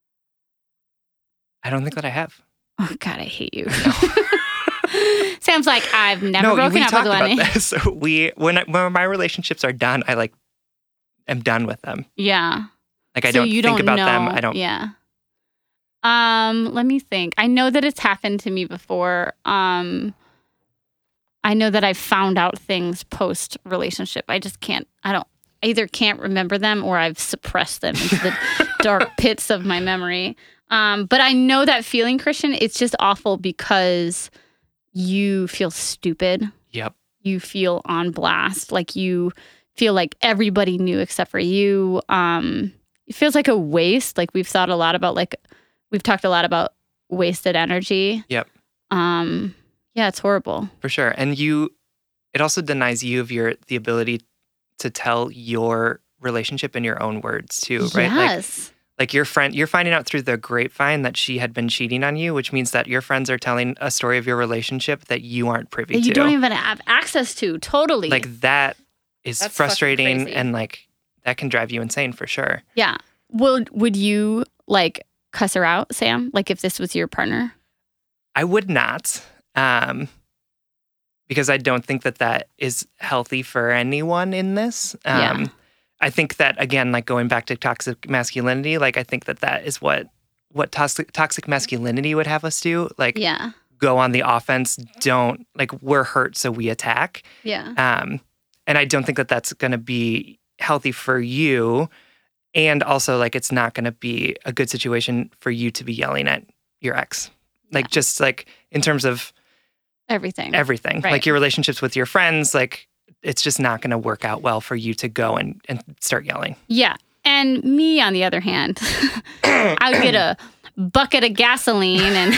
I don't think that I have.
Oh God, I hate you. Sam's like, I've never
no,
broken
we
up
talked
with
about
one.
this. We when I, when my relationships are done, I like am done with them.
Yeah.
Like I
So
don't
you
think
don't
about
know.
them. I don't.
Yeah. Um, let me think. I know that it's happened to me before. Um, I know that I've found out things post relationship. I just can't. I don't. I either can't remember them or I've suppressed them into the dark pits of my memory. Um, but I know that feeling, Christian. It's just awful because you feel stupid.
Yep.
You feel on blast. Like you feel like everybody knew except for you. Um, it feels like a waste. Like we've thought a lot about like. We've talked a lot about wasted energy.
Yep.
Um, yeah, it's horrible.
For sure. And you, it also denies you of your the ability to tell your relationship in your own words too, right?
Yes.
Like, like your friend, you're finding out through the grapevine that she had been cheating on you, which means that your friends are telling a story of your relationship that you aren't privy
That
to.
you don't even have access to. Totally.
Like that is
That's fucking
frustrating
crazy.
and like that can drive you insane for sure.
yeah. Would would you like cuss her out, Sam? Like if this was your partner?
I would not, um, because I don't think that that is healthy for anyone in this. Um,
Yeah.
I think that, again, like going back to toxic masculinity, like I think that that is what what toxic, toxic masculinity would have us do. Like
Yeah.
go on the offense, don't, like we're hurt, so we attack.
Yeah.
Um, and I don't think that that's going to be healthy for you. And also, like, it's not going to be a good situation for you to be yelling at your ex. Like,
Yeah.
just like in terms of
Everything.
everything,
Right.
like your relationships with your friends, like, it's just not going to work out well for you to go and, and start yelling.
Yeah. And me, on the other hand, I would get a bucket of gasoline and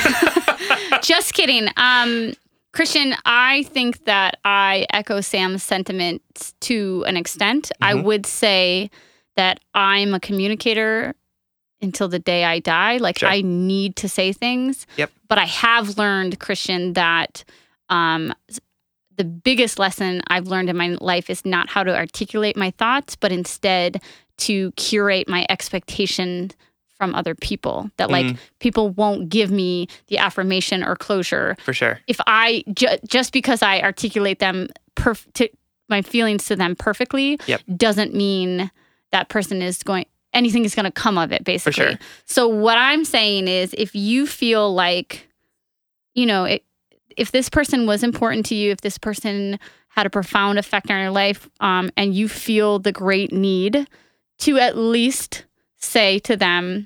just kidding. Um, Christian, I think that I echo Sam's sentiments to an extent. I
Mhm.
would say that I'm a communicator until the day I die. Like
Sure.
I need to say things.
Yep.
But I have learned, Christian, that um, the biggest lesson I've learned in my life is not how to articulate my thoughts, but instead to curate my expectations from other people. That like
Mhm.
people won't give me the affirmation or closure
For sure.
if I ju- just because I articulate them perf- to my feelings to them perfectly
Yep.
doesn't mean that person is going anything is going to come of it basically.
sure.
So what I'm saying is if you feel like you know it, if this person was important to you, if this person had a profound effect on your life um, and you feel the great need to at least say to them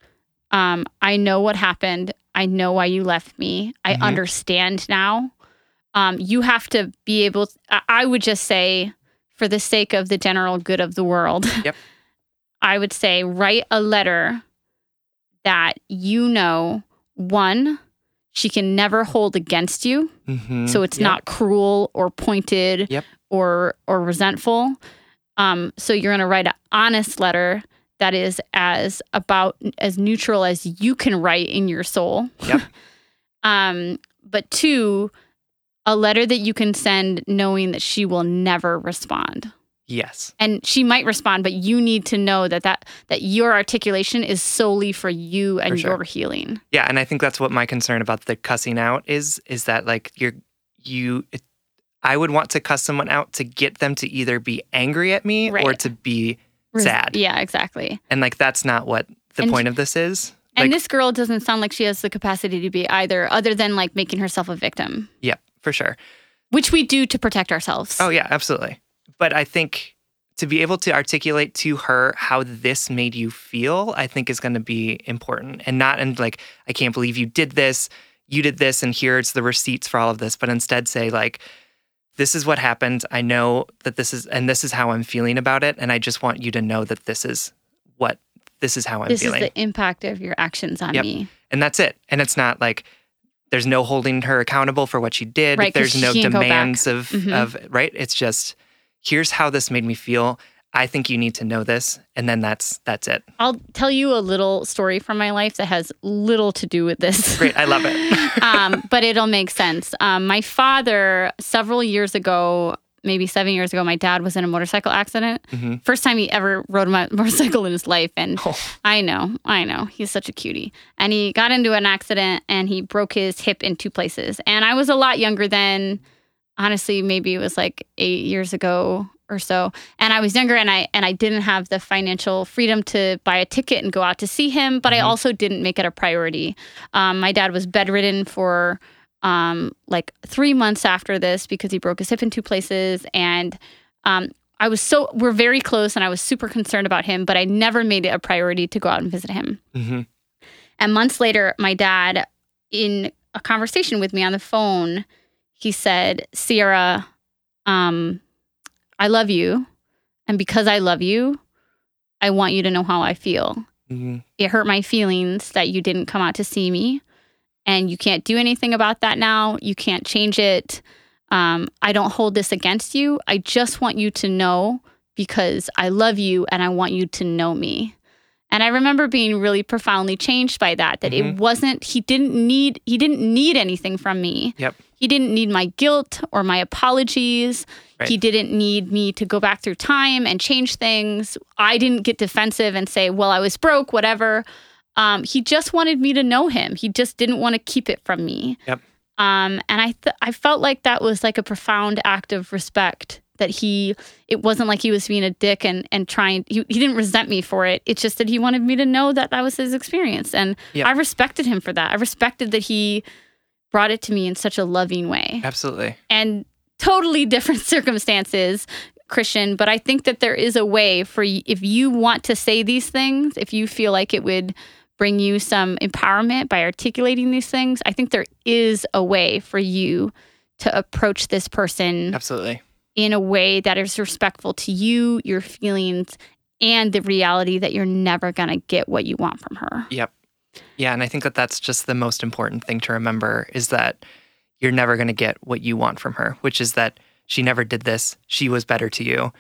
um, I know what happened. I know why you left me. I
Mhm.
understand now. Um, you have to be able to, I- I would just say, for the sake of the general good of the world,
Yep.
I would say write a letter that you know, one, she can never hold against you.
Mhm.
So it's
Yep.
not cruel or pointed
Yep.
or or resentful. Um, so you're going to write an honest letter that is as about as neutral as you can write in your soul.
Yep.
um, but two, a letter that you can send knowing that she will never respond.
Yes.
And she might respond, but you need to know that that, that your articulation is solely for you and
For sure.
your healing.
Yeah, and I think that's what my concern about the cussing out is, is that like you're, you, it, I would want to cuss someone out to get them to either be angry at me or
Right.
to be
Res-
sad.
Yeah, exactly.
And like, that's not what the
And-
point of this is.
And
Like,
this girl doesn't sound like she has the capacity to be either, other than like making herself a victim,
yeah, for sure.
which we do to protect ourselves.
Oh yeah, absolutely. But I think to be able to articulate to her how this made you feel, I think is going to be important. And not in like, I can't believe you did this, you did this, and here's the receipts for all of this. But instead say like, this is what happened. I know that this is, and this is how I'm feeling about it. And I just want you to know that this is what, this is how I'm
this
feeling.
This is the impact of your actions on
Yep.
me.
And that's it. And it's not like there's no holding her accountable for what she did.
Right, 'cause
there's
she
no
can't go back.
demands of,
Mhm.
of, right? It's just, here's how this made me feel. I think you need to know this. And then that's, that's it.
I'll tell you a little story from my life that has little to do with this.
Great. I love it.
um, but it'll make sense. Um, my father, several years ago, maybe seven years ago, my dad was in a motorcycle accident.
Mhm.
First time he ever rode a mo- motorcycle in his life. And
Oh.
I know, I know, he's such a cutie. And he got into an accident and he broke his hip in two places. And I was a lot younger then. Honestly, maybe it was like eight years ago or so. And I was younger and I and I didn't have the financial freedom to buy a ticket and go out to see him, but I
Mhm.
also didn't make it a priority. Um, my dad was bedridden for um, like three months after this because he broke his hip in two places. And um, I was so, we're very close and I was super concerned about him, but I never made it a priority to go out and visit him.
hmm
And months later, my dad, in a conversation with me on the phone, he said, Sierra, um, I love you. And because I love you, I want you to know how I feel.
hmm
It hurt my feelings that you didn't come out to see me. And you can't do anything about that now. You can't change it. Um, I don't hold this against you. I just want you to know because I love you and I want you to know me. And I remember being really profoundly changed by that, that
Mhm.
it wasn't, he didn't need, he didn't need anything from me.
Yep.
He didn't need my guilt or my apologies.
Right.
He didn't need me to go back through time and change things. I didn't get defensive and say, well, I was broke, whatever. Um, he just wanted me to know him. He just didn't want to keep it from me.
Yep.
Um, and I th- I felt like that was like a profound act of respect that he, it wasn't like he was being a dick and, and trying, he, he didn't resent me for it. It's just that he wanted me to know that that was his experience. And
Yep.
I respected him for that. I respected that he brought it to me in such a loving way.
Absolutely.
And totally different circumstances, Christian, but I think that there is a way for y- if you want to say these things, if you feel like it would bring you some empowerment by articulating these things, I think there is a way for you to approach this person
Absolutely.
in a way that is respectful to you, your feelings, and the reality that you're never going to get what you want from her.
Yep. Yeah. And I think that that's just the most important thing to remember is that you're never going to get what you want from her, which is that she never did this, she was better to you,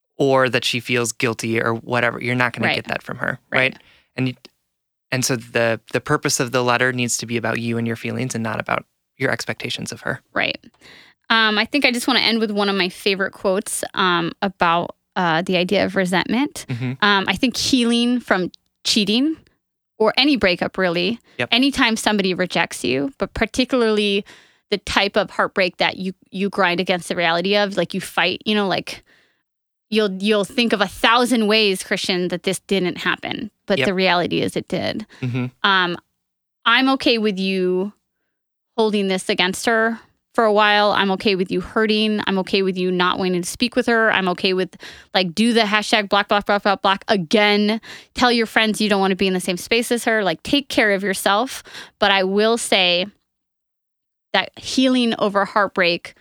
or that she feels guilty or whatever. You're not going
Right.
to get that from her.
Right.
Right. And you, and so the the purpose of the letter needs to be about you and your feelings and not about your expectations of her.
Right. Um, I think I just want to end with one of my favorite quotes um, about uh, the idea of resentment.
Mhm.
Um, I think healing from cheating or any breakup, really,
Yep.
anytime somebody rejects you, but particularly the type of heartbreak that you you grind against the reality of, like you fight, you know, like you'll you'll think of a thousand ways, Christian, that this didn't happen, but
Yep.
the reality is it did.
hmm
Um, I'm okay with you holding this against her for a while. I'm okay with you hurting. I'm okay with you not wanting to speak with her. I'm okay with like do the hashtag block, block, block, block, block again. Tell your friends you don't want to be in the same space as her. Like take care of yourself. But I will say that healing over heartbreak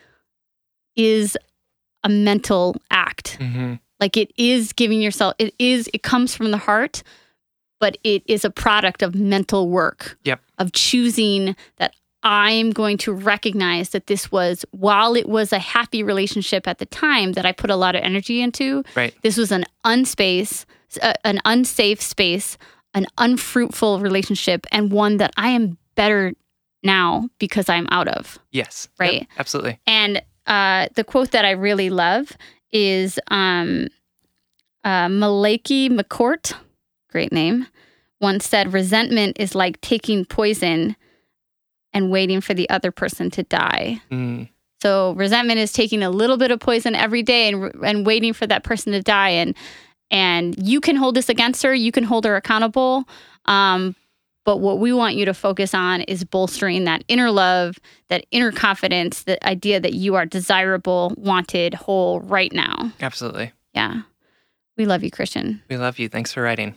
is a mental act.
hmm
Like it is giving yourself, it is, it comes from the heart, but it is a product of mental work.
Yep.
Of choosing that I'm going to recognize that this was, while it was a happy relationship at the time that I put a lot of energy into,
Right.
this was an unspace, uh, an unsafe space, an unfruitful relationship, and one that I am better now because I'm out of.
Yes.
Right.
Yep. Absolutely.
And uh, the quote that I really love is um, uh, Malaki McCourt, great name, once said, resentment is like taking poison and waiting for the other person to die.
Mm.
So resentment is taking a little bit of poison every day and and waiting for that person to die. And and you can hold this against her. You can hold her accountable. Um, but what we want you to focus on is bolstering that inner love, that inner confidence, the idea that you are desirable, wanted, whole right now.
Absolutely.
Yeah. We love you, Christian.
We love you. Thanks for writing.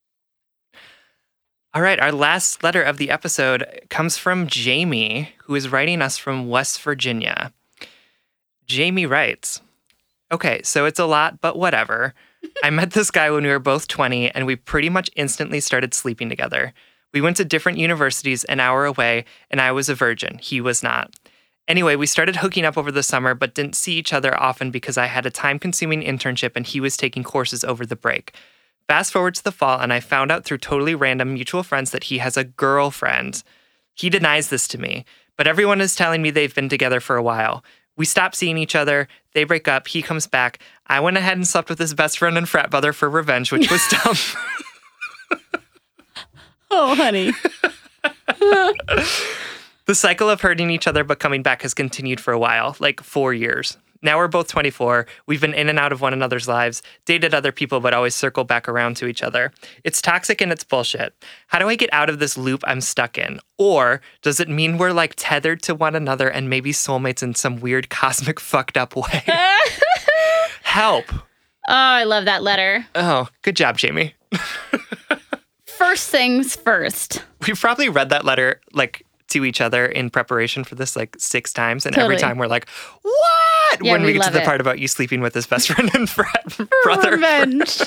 All right, our last letter of the episode comes from Jamie, who is writing us from West Virginia. Jamie writes, okay, so it's a lot, but whatever. I met this guy when we were both twenty, and we pretty much instantly started sleeping together. We went to different universities an hour away, and I was a virgin. He was not. Anyway, we started hooking up over the summer, but didn't see each other often because I had a time-consuming internship and he was taking courses over the break. Fast forward to the fall, and I found out through totally random mutual friends that he has a girlfriend. He denies this to me, but everyone is telling me they've been together for a while. We stop seeing each other. They break up. He comes back. I went ahead and slept with his best friend and frat brother for revenge, which was dumb.
Oh, honey.
The cycle of hurting each other but coming back has continued for a while, like four years. Now we're both twenty-four. We've been in and out of one another's lives, dated other people, but always circle back around to each other. It's toxic and it's bullshit. How do I get out of this loop I'm stuck in? Or does it mean we're like tethered to one another and maybe soulmates in some weird cosmic fucked up way? Help.
Oh, I love that letter.
Oh, good job, Jamie.
First things first.
We've probably read that letter like to each other in preparation for this like six times. And
Totally.
every time we're like, what?
Yeah,
when we,
we
get to
love
the
it.
part about you sleeping with his best friend and frat brother.
Revenge.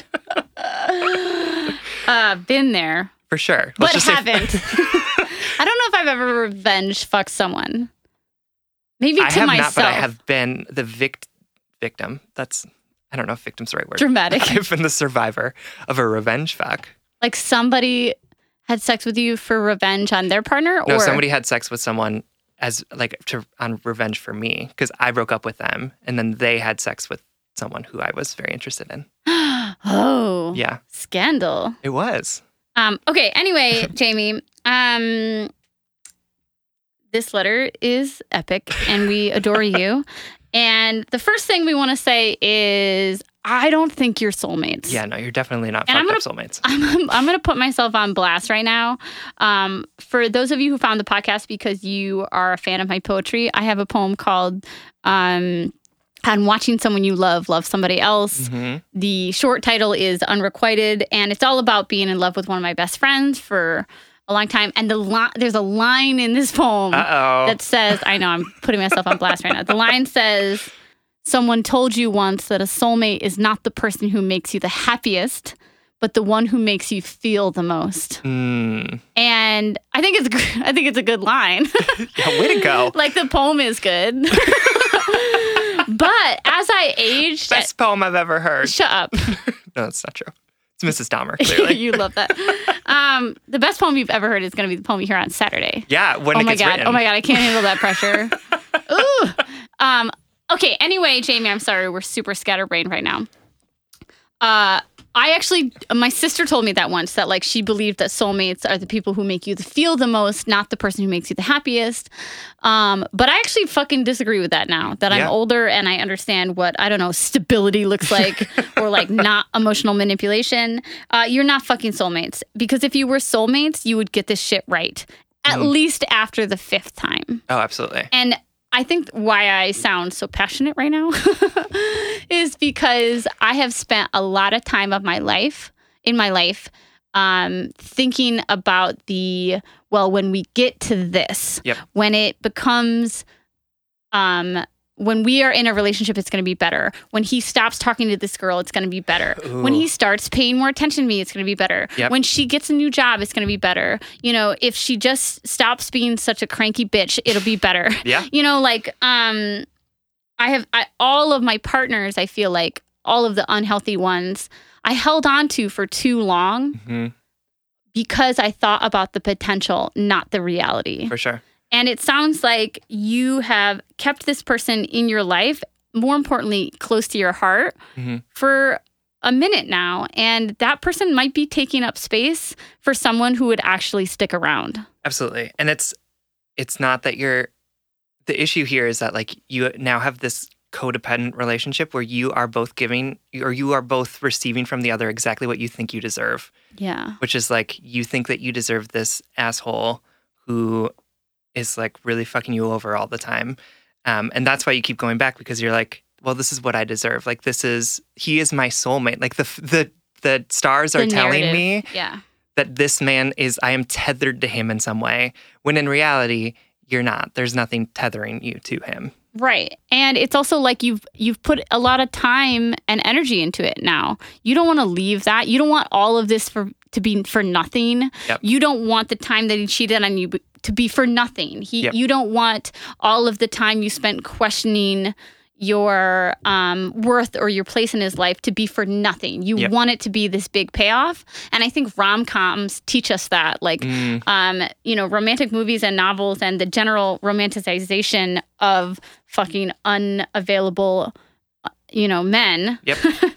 uh, been there,
For sure.
but
Let's just say-
haven't. I don't know if I've ever revenge fucked someone. Maybe to
I have
myself.
not, but I have been the vict- victim. That's, I don't know if victim's the right word.
Dramatic.
I've been the survivor of a revenge fuck.
Like somebody had sex with you for revenge on their partner?
No,
or
somebody had sex with someone as like to, on revenge for me because I broke up with them and then they had sex with someone who I was very interested in.
Oh.
Yeah,
Scandal.
it was.
Um, okay, anyway, Jamie, um, this letter is epic and we adore you. And the first thing we want to say is I don't think you're soulmates.
Yeah, no, you're definitely not
And I'm
fucked up soulmates.
I'm, I'm going to put myself on blast right now. Um, for those of you who found the podcast because you are a fan of my poetry, I have a poem called um, On Watching Someone You Love, Love Somebody Else.
Mm-hmm.
The short title is Unrequited, and it's all about being in love with one of my best friends for a long time. And the li- there's a line in this poem
Uh-oh.
that says, I know, I'm putting myself on blast right now. The line says, someone told you once that a soulmate is not the person who makes you the happiest, but the one who makes you feel the most.
Mm.
And I think it's gr- I think it's a good line.
Yeah, way to go.
Like the poem is good. But as I aged,
Best poem I've ever heard.
shut up.
No, that's not true. It's Missus Dahmer, clearly.
You love that. Um, the best poem you've ever heard is going to be the poem you hear on Saturday.
Yeah, when
Oh
it
my
gets
god!
written.
Oh my god! I can't handle that pressure. Ooh. Um. Okay. Anyway, Jamie, I'm sorry. We're super scatterbrained right now. Uh, I actually, my sister told me that once that like she believed that soulmates are the people who make you feel the most, not the person who makes you the happiest. Um, but I actually fucking disagree with that now that I'm
Yeah.
older and I understand what, I don't know, stability looks like or like not emotional manipulation. Uh, you're not fucking soulmates because if you were soulmates, you would get this shit right at
Mm.
least after the fifth time.
Oh, absolutely.
And I think why I sound so passionate right now is because I have spent a lot of time of my life, in my life, um, thinking about the, well, when we get to this,
Yep.
when it becomes, um, when we are in a relationship, it's going to be better. When he stops talking to this girl, it's going to be better. When
Ooh.
he starts paying more attention to me, it's going to be better.
Yep.
When she gets a new job, it's going to be better. You know, if she just stops being such a cranky bitch, it'll be better.
Yeah.
You know, like um, I have I, all of my partners. I feel like all of the unhealthy ones I held on to for too long
hmm
because I thought about the potential, not the reality.
For sure.
And it sounds like you have kept this person in your life, more importantly, close to your heart,
hmm
for a minute now. And that person might be taking up space for someone who would actually stick around.
Absolutely. And it's it's not that you're the issue here is that like you now have this codependent relationship where you are both giving or you are both receiving from the other exactly what you think you deserve,
Yeah.
which is like you think that you deserve this asshole who is like really fucking you over all the time. Um, and that's why you keep going back because you're like, well, this is what I deserve. Like this is he is my soulmate. Like the the the stars are
The
telling
narrative.
me
Yeah.
that this man is, I am tethered to him in some way, when in reality, you're not. There's nothing tethering you to him.
Right. And it's also like you've you've put a lot of time and energy into it now. You don't want to leave that. You don't want all of this for to be for nothing.
Yep.
You don't want the time that he cheated on you to be for nothing. He
Yep.
you don't want all of the time you spent questioning your um, worth or your place in his life to be for nothing. You
Yep.
want it to be this big payoff. And I think rom-coms teach us that. Like,
Mm.
um, you know, romantic movies and novels and the general romanticization of fucking unavailable, uh, you know, men
Yep.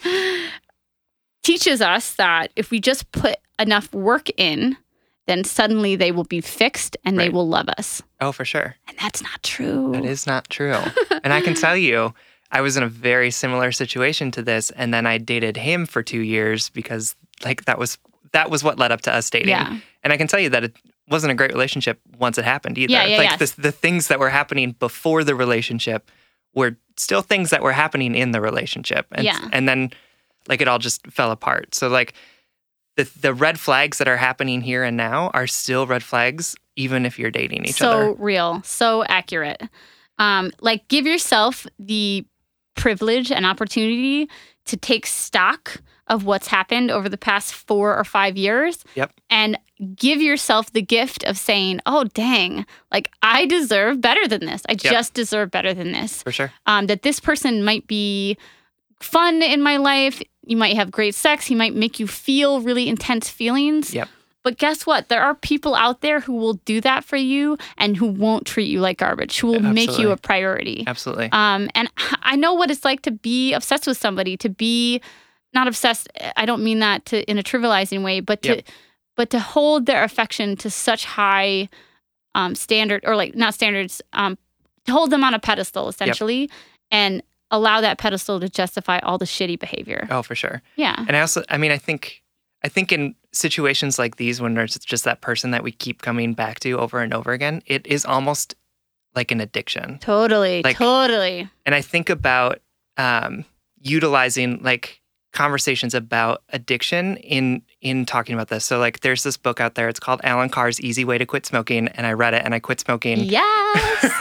teaches us that if we just put enough work in, then suddenly they will be fixed and they
Right.
will love us.
Oh, for sure.
And that's not true.
That is not true. And I can tell you, I was in a very similar situation to this, and then I dated him for two years because, like, that was that was what led up to us dating.
Yeah.
And I can tell you that it wasn't a great relationship once it happened either.
Yeah, yeah,
like
yeah.
The, the things that were happening before the relationship were still things that were happening in the relationship, and
Yeah.
and then like it all just fell apart. So like the the red flags that are happening here and now are still red flags, even if you're dating each
so
other.
real, so accurate. Um, like, give yourself the privilege and opportunity to take stock of what's happened over the past four or five years.
Yep.
And give yourself the gift of saying, oh, dang, like, I deserve better than this. I
Yep.
just deserve better than this.
For sure.
Um, that this person might be fun in my life. You might have great sex. He might make you feel really intense feelings.
Yep.
But guess what? There are people out there who will do that for you and who won't treat you like garbage, who will make you
Absolutely.
a priority.
Absolutely.
Um, and I know what it's like to be obsessed with somebody, to be not obsessed. I don't mean that to in a trivializing way, but to
Yep.
but to hold their affection to such high um, standard, or like not standards, um, to hold them on a pedestal essentially, and allow that pedestal to justify all the shitty behavior.
Oh, for sure.
Yeah.
And I also, I mean, I think, I think in situations like these, when there's just that person that we keep coming back to over and over again, it is almost like an addiction.
Totally.
Like-
totally.
And I think about um, utilizing like conversations about addiction in in talking about this. So like, there's this book out there. It's called Alan Carr's Easy Way to Quit Smoking, and I read it and I quit smoking.
Yes.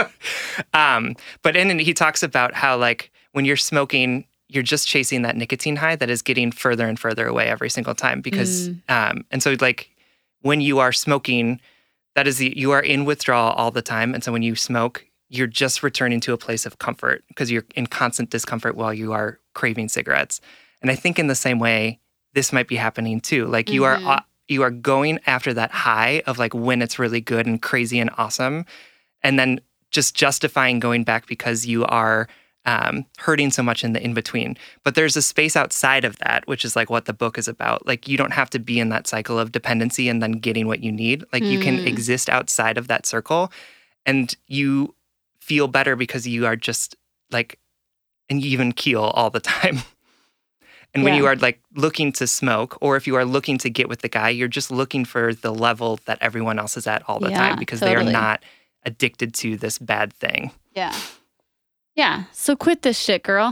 um, but in it, he talks about how like when you're smoking, you're just chasing that nicotine high that is getting further and further away every single time. Because
Mm.
um, and so like when you are smoking, that is the, you are in withdrawal all the time, and so when you smoke, you're just returning to a place of comfort because you're in constant discomfort while you are craving cigarettes. And I think in the same way, this might be happening too. Like you
Mhm.
are uh, you are going after that high of like when it's really good and crazy and awesome, and then just justifying going back because you are um, hurting so much in the in between. But there's a space outside of that, which is like what the book is about. Like you don't have to be in that cycle of dependency and then getting what you need. Like you can
Mm.
exist outside of that circle, and you feel better because you are just like an even keel all the time. And when
Yeah.
you are like looking to smoke, or if you are looking to get with the guy, you're just looking for the level that everyone else is at all the
Yeah,
time because
totally.
they are not addicted to this bad thing.
Yeah. Yeah. So quit this shit, girl.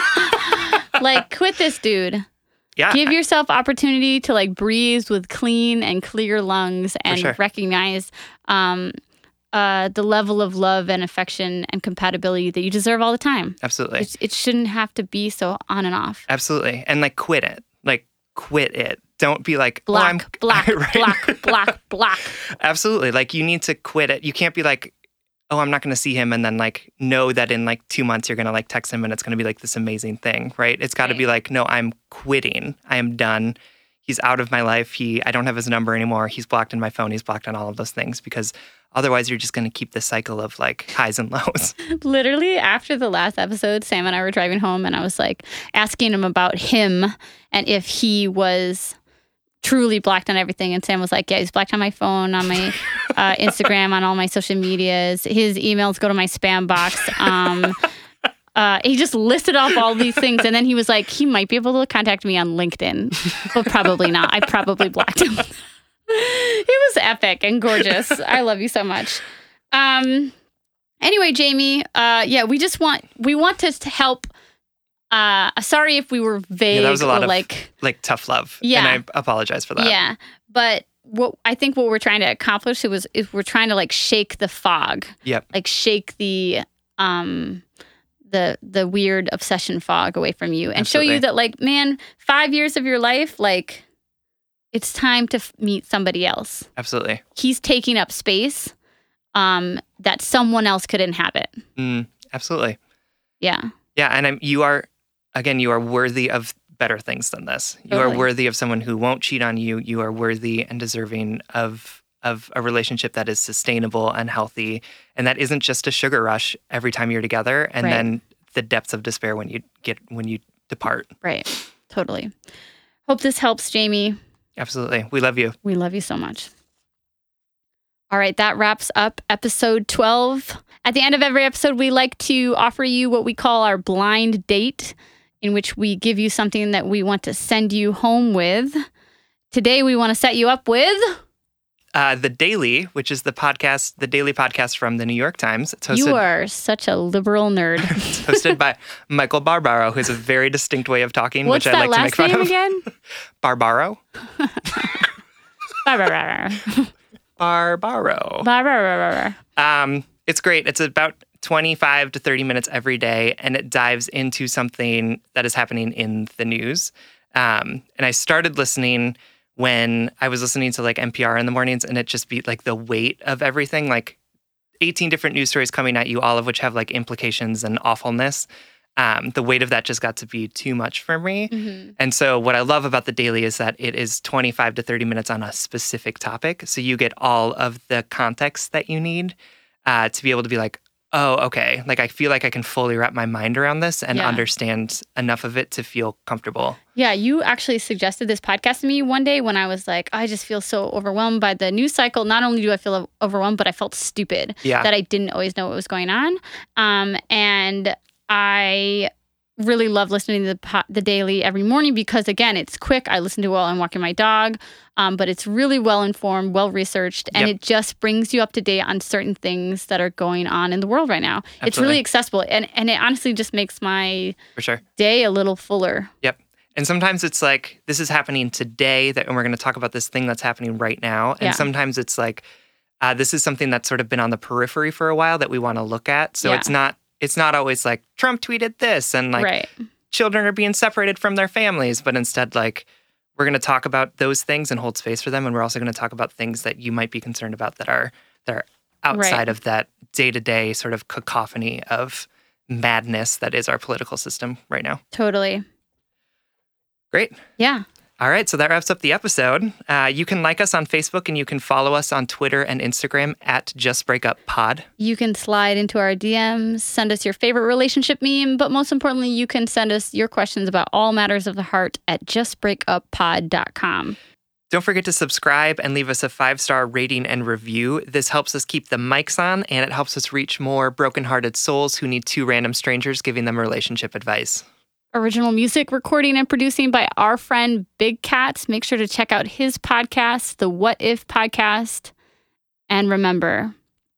Like, quit this dude.
Yeah.
Give yourself opportunity to like breathe with clean and clear lungs and
sure.
recognize um, uh, the level of love and affection and compatibility that you deserve all the time.
Absolutely.
It, it shouldn't have to be so on and off.
Absolutely. And like quit it. Like quit it. Don't be like,
Black,
oh, I'm
black,
right.
black, black, black.
Absolutely. Like you need to quit it. You can't be like, oh, I'm not going to see him, and then like know that in like two months you're going to like text him and it's going to be like this amazing thing, right? It's got to
Right.
be like, no, I'm quitting. I am done. He's out of my life. He, I don't have his number anymore. He's blocked in my phone. He's blocked on all of those things, because otherwise you're just going to keep this cycle of like highs and lows.
Literally, after the last episode, Sam and I were driving home, and I was like asking him about him and if he was truly blocked on everything. And Sam was like, yeah, he's blocked on my phone, on my uh, Instagram, on all my social medias. His emails go to my spam box. Um, uh, he just listed off all these things. And then he was like, he might be able to contact me on LinkedIn, but probably not. I probably blocked him. It was epic and gorgeous. I love you so much. Um, anyway, Jamie, uh, yeah, we just want, we want to to help. Uh, sorry if we were vague
Yeah, that was a lot
or
of
like,
like tough love.
Yeah.
And I apologize for that.
yeah, but what I think what we're trying to accomplish was is we're trying to like shake the fog,
Yep.
like shake the um, the the weird obsession fog away from you, and
Absolutely.
show you that, like, man, five years of your life, like, it's time to f- meet somebody else.
Absolutely.
He's taking up space um, that someone else could inhabit.
Mm, absolutely.
Yeah.
Yeah, and I'm, you are, again, you are worthy of better things than this. You
Totally.
are worthy of someone who won't cheat on you. You are worthy and deserving of of a relationship that is sustainable and healthy, and that isn't just a sugar rush every time you're together, and
Right.
then the depths of despair when you get when you depart.
Right. Totally. Hope this helps, Jamie.
Absolutely, we love you.
We love you so much. All right, that wraps up episode twelve. At the end of every episode, we like to offer you what we call our blind date, in which we give you something that we want to send you home with. Today, we want to set you up with...
Uh, the Daily, which is the podcast, the daily podcast from the New York Times. It's hosted,
You are such a liberal nerd.
it's hosted by Michael Barbaro, who has a very distinct way of talking,
What's
which
that
I like to make
last
fun
name
of.
again?
Barbaro?
Barbara.
Barbaro.
Barbara.
Um, it's great. It's about twenty-five to thirty minutes every day, and it dives into something that is happening in the news. Um, and I started listening when I was listening to like N P R in the mornings, and it just be like the weight of everything, like eighteen different news stories coming at you, all of which have like implications and awfulness. Um, the weight of that just got to be too much for me.
Mm-hmm.
And so what I love about the Daily is that it is twenty-five to thirty minutes on a specific topic. So you get all of the context that you need uh, to be able to be like, oh, okay. Like, I feel like I can fully wrap my mind around this and
Yeah.
understand enough of it to feel comfortable.
Yeah, you actually suggested this podcast to me one day when I was like, I just feel so overwhelmed by the news cycle. Not only do I feel overwhelmed, but I felt stupid
Yeah.
that I didn't always know what was going on. Um, and I really love listening to the, po- the Daily every morning because, again, it's quick. I listen to it while I'm walking my dog, um, but it's really well-informed, well-researched, and
Yep.
it just brings you up to date on certain things that are going on in the world right now. It's
Absolutely.
really accessible, and, and it honestly just makes my
For sure.
day a little fuller.
Yep. And sometimes it's like, this is happening today, that, and we're going to talk about this thing that's happening right now. And
Yeah.
sometimes it's like, uh, this is something that's sort of been on the periphery for a while that we want to look at. So
Yeah.
it's not it's not always like Trump tweeted this and like
right.
children are being separated from their families, but instead like we're going to talk about those things and hold space for them. And we're also going to talk about things that you might be concerned about that are that are outside
Right.
of that day-to-day sort of cacophony of madness that is our political system right now.
Totally.
Great.
Yeah.
All right, so that wraps up the episode. Uh, you can like us on Facebook and you can follow us on Twitter and Instagram at Just Break Up Pod.
You can slide into our D Ms, send us your favorite relationship meme, but most importantly, you can send us your questions about all matters of the heart at just break up pod dot com.
Don't forget to subscribe and leave us a five-star rating and review. This helps us keep the mics on, and it helps us reach more brokenhearted souls who need two random strangers giving them relationship advice.
Original music recording and producing by our friend Big Cats. Make sure to check out his podcast, the What If Podcast. And remember,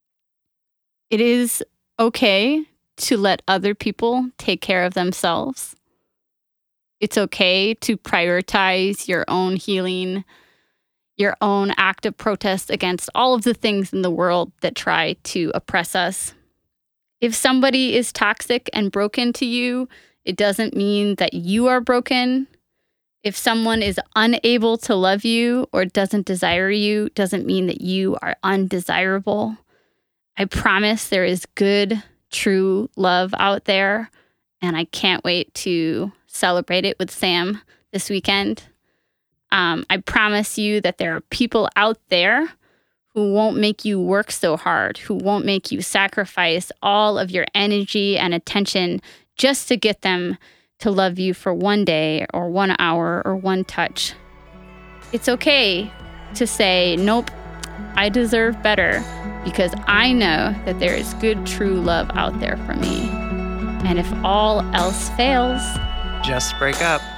it is okay to let other people take care of themselves. It's okay to prioritize your own healing, your own act of protest against all of the things in the world that try to oppress us. If somebody is toxic and broken to you, it doesn't mean that you are broken. If someone is unable to love you or doesn't desire you, doesn't mean that you are undesirable. I promise there is good, true love out there, and I can't wait to celebrate it with Sam this weekend. Um, I promise you that there are people out there who won't make you work so hard, who won't make you sacrifice all of your energy and attention just to get them to love you for one day or one hour or one touch. It's okay to say, nope, I deserve better, because I know that there is good, true love out there for me. And if all else fails,
Just break up.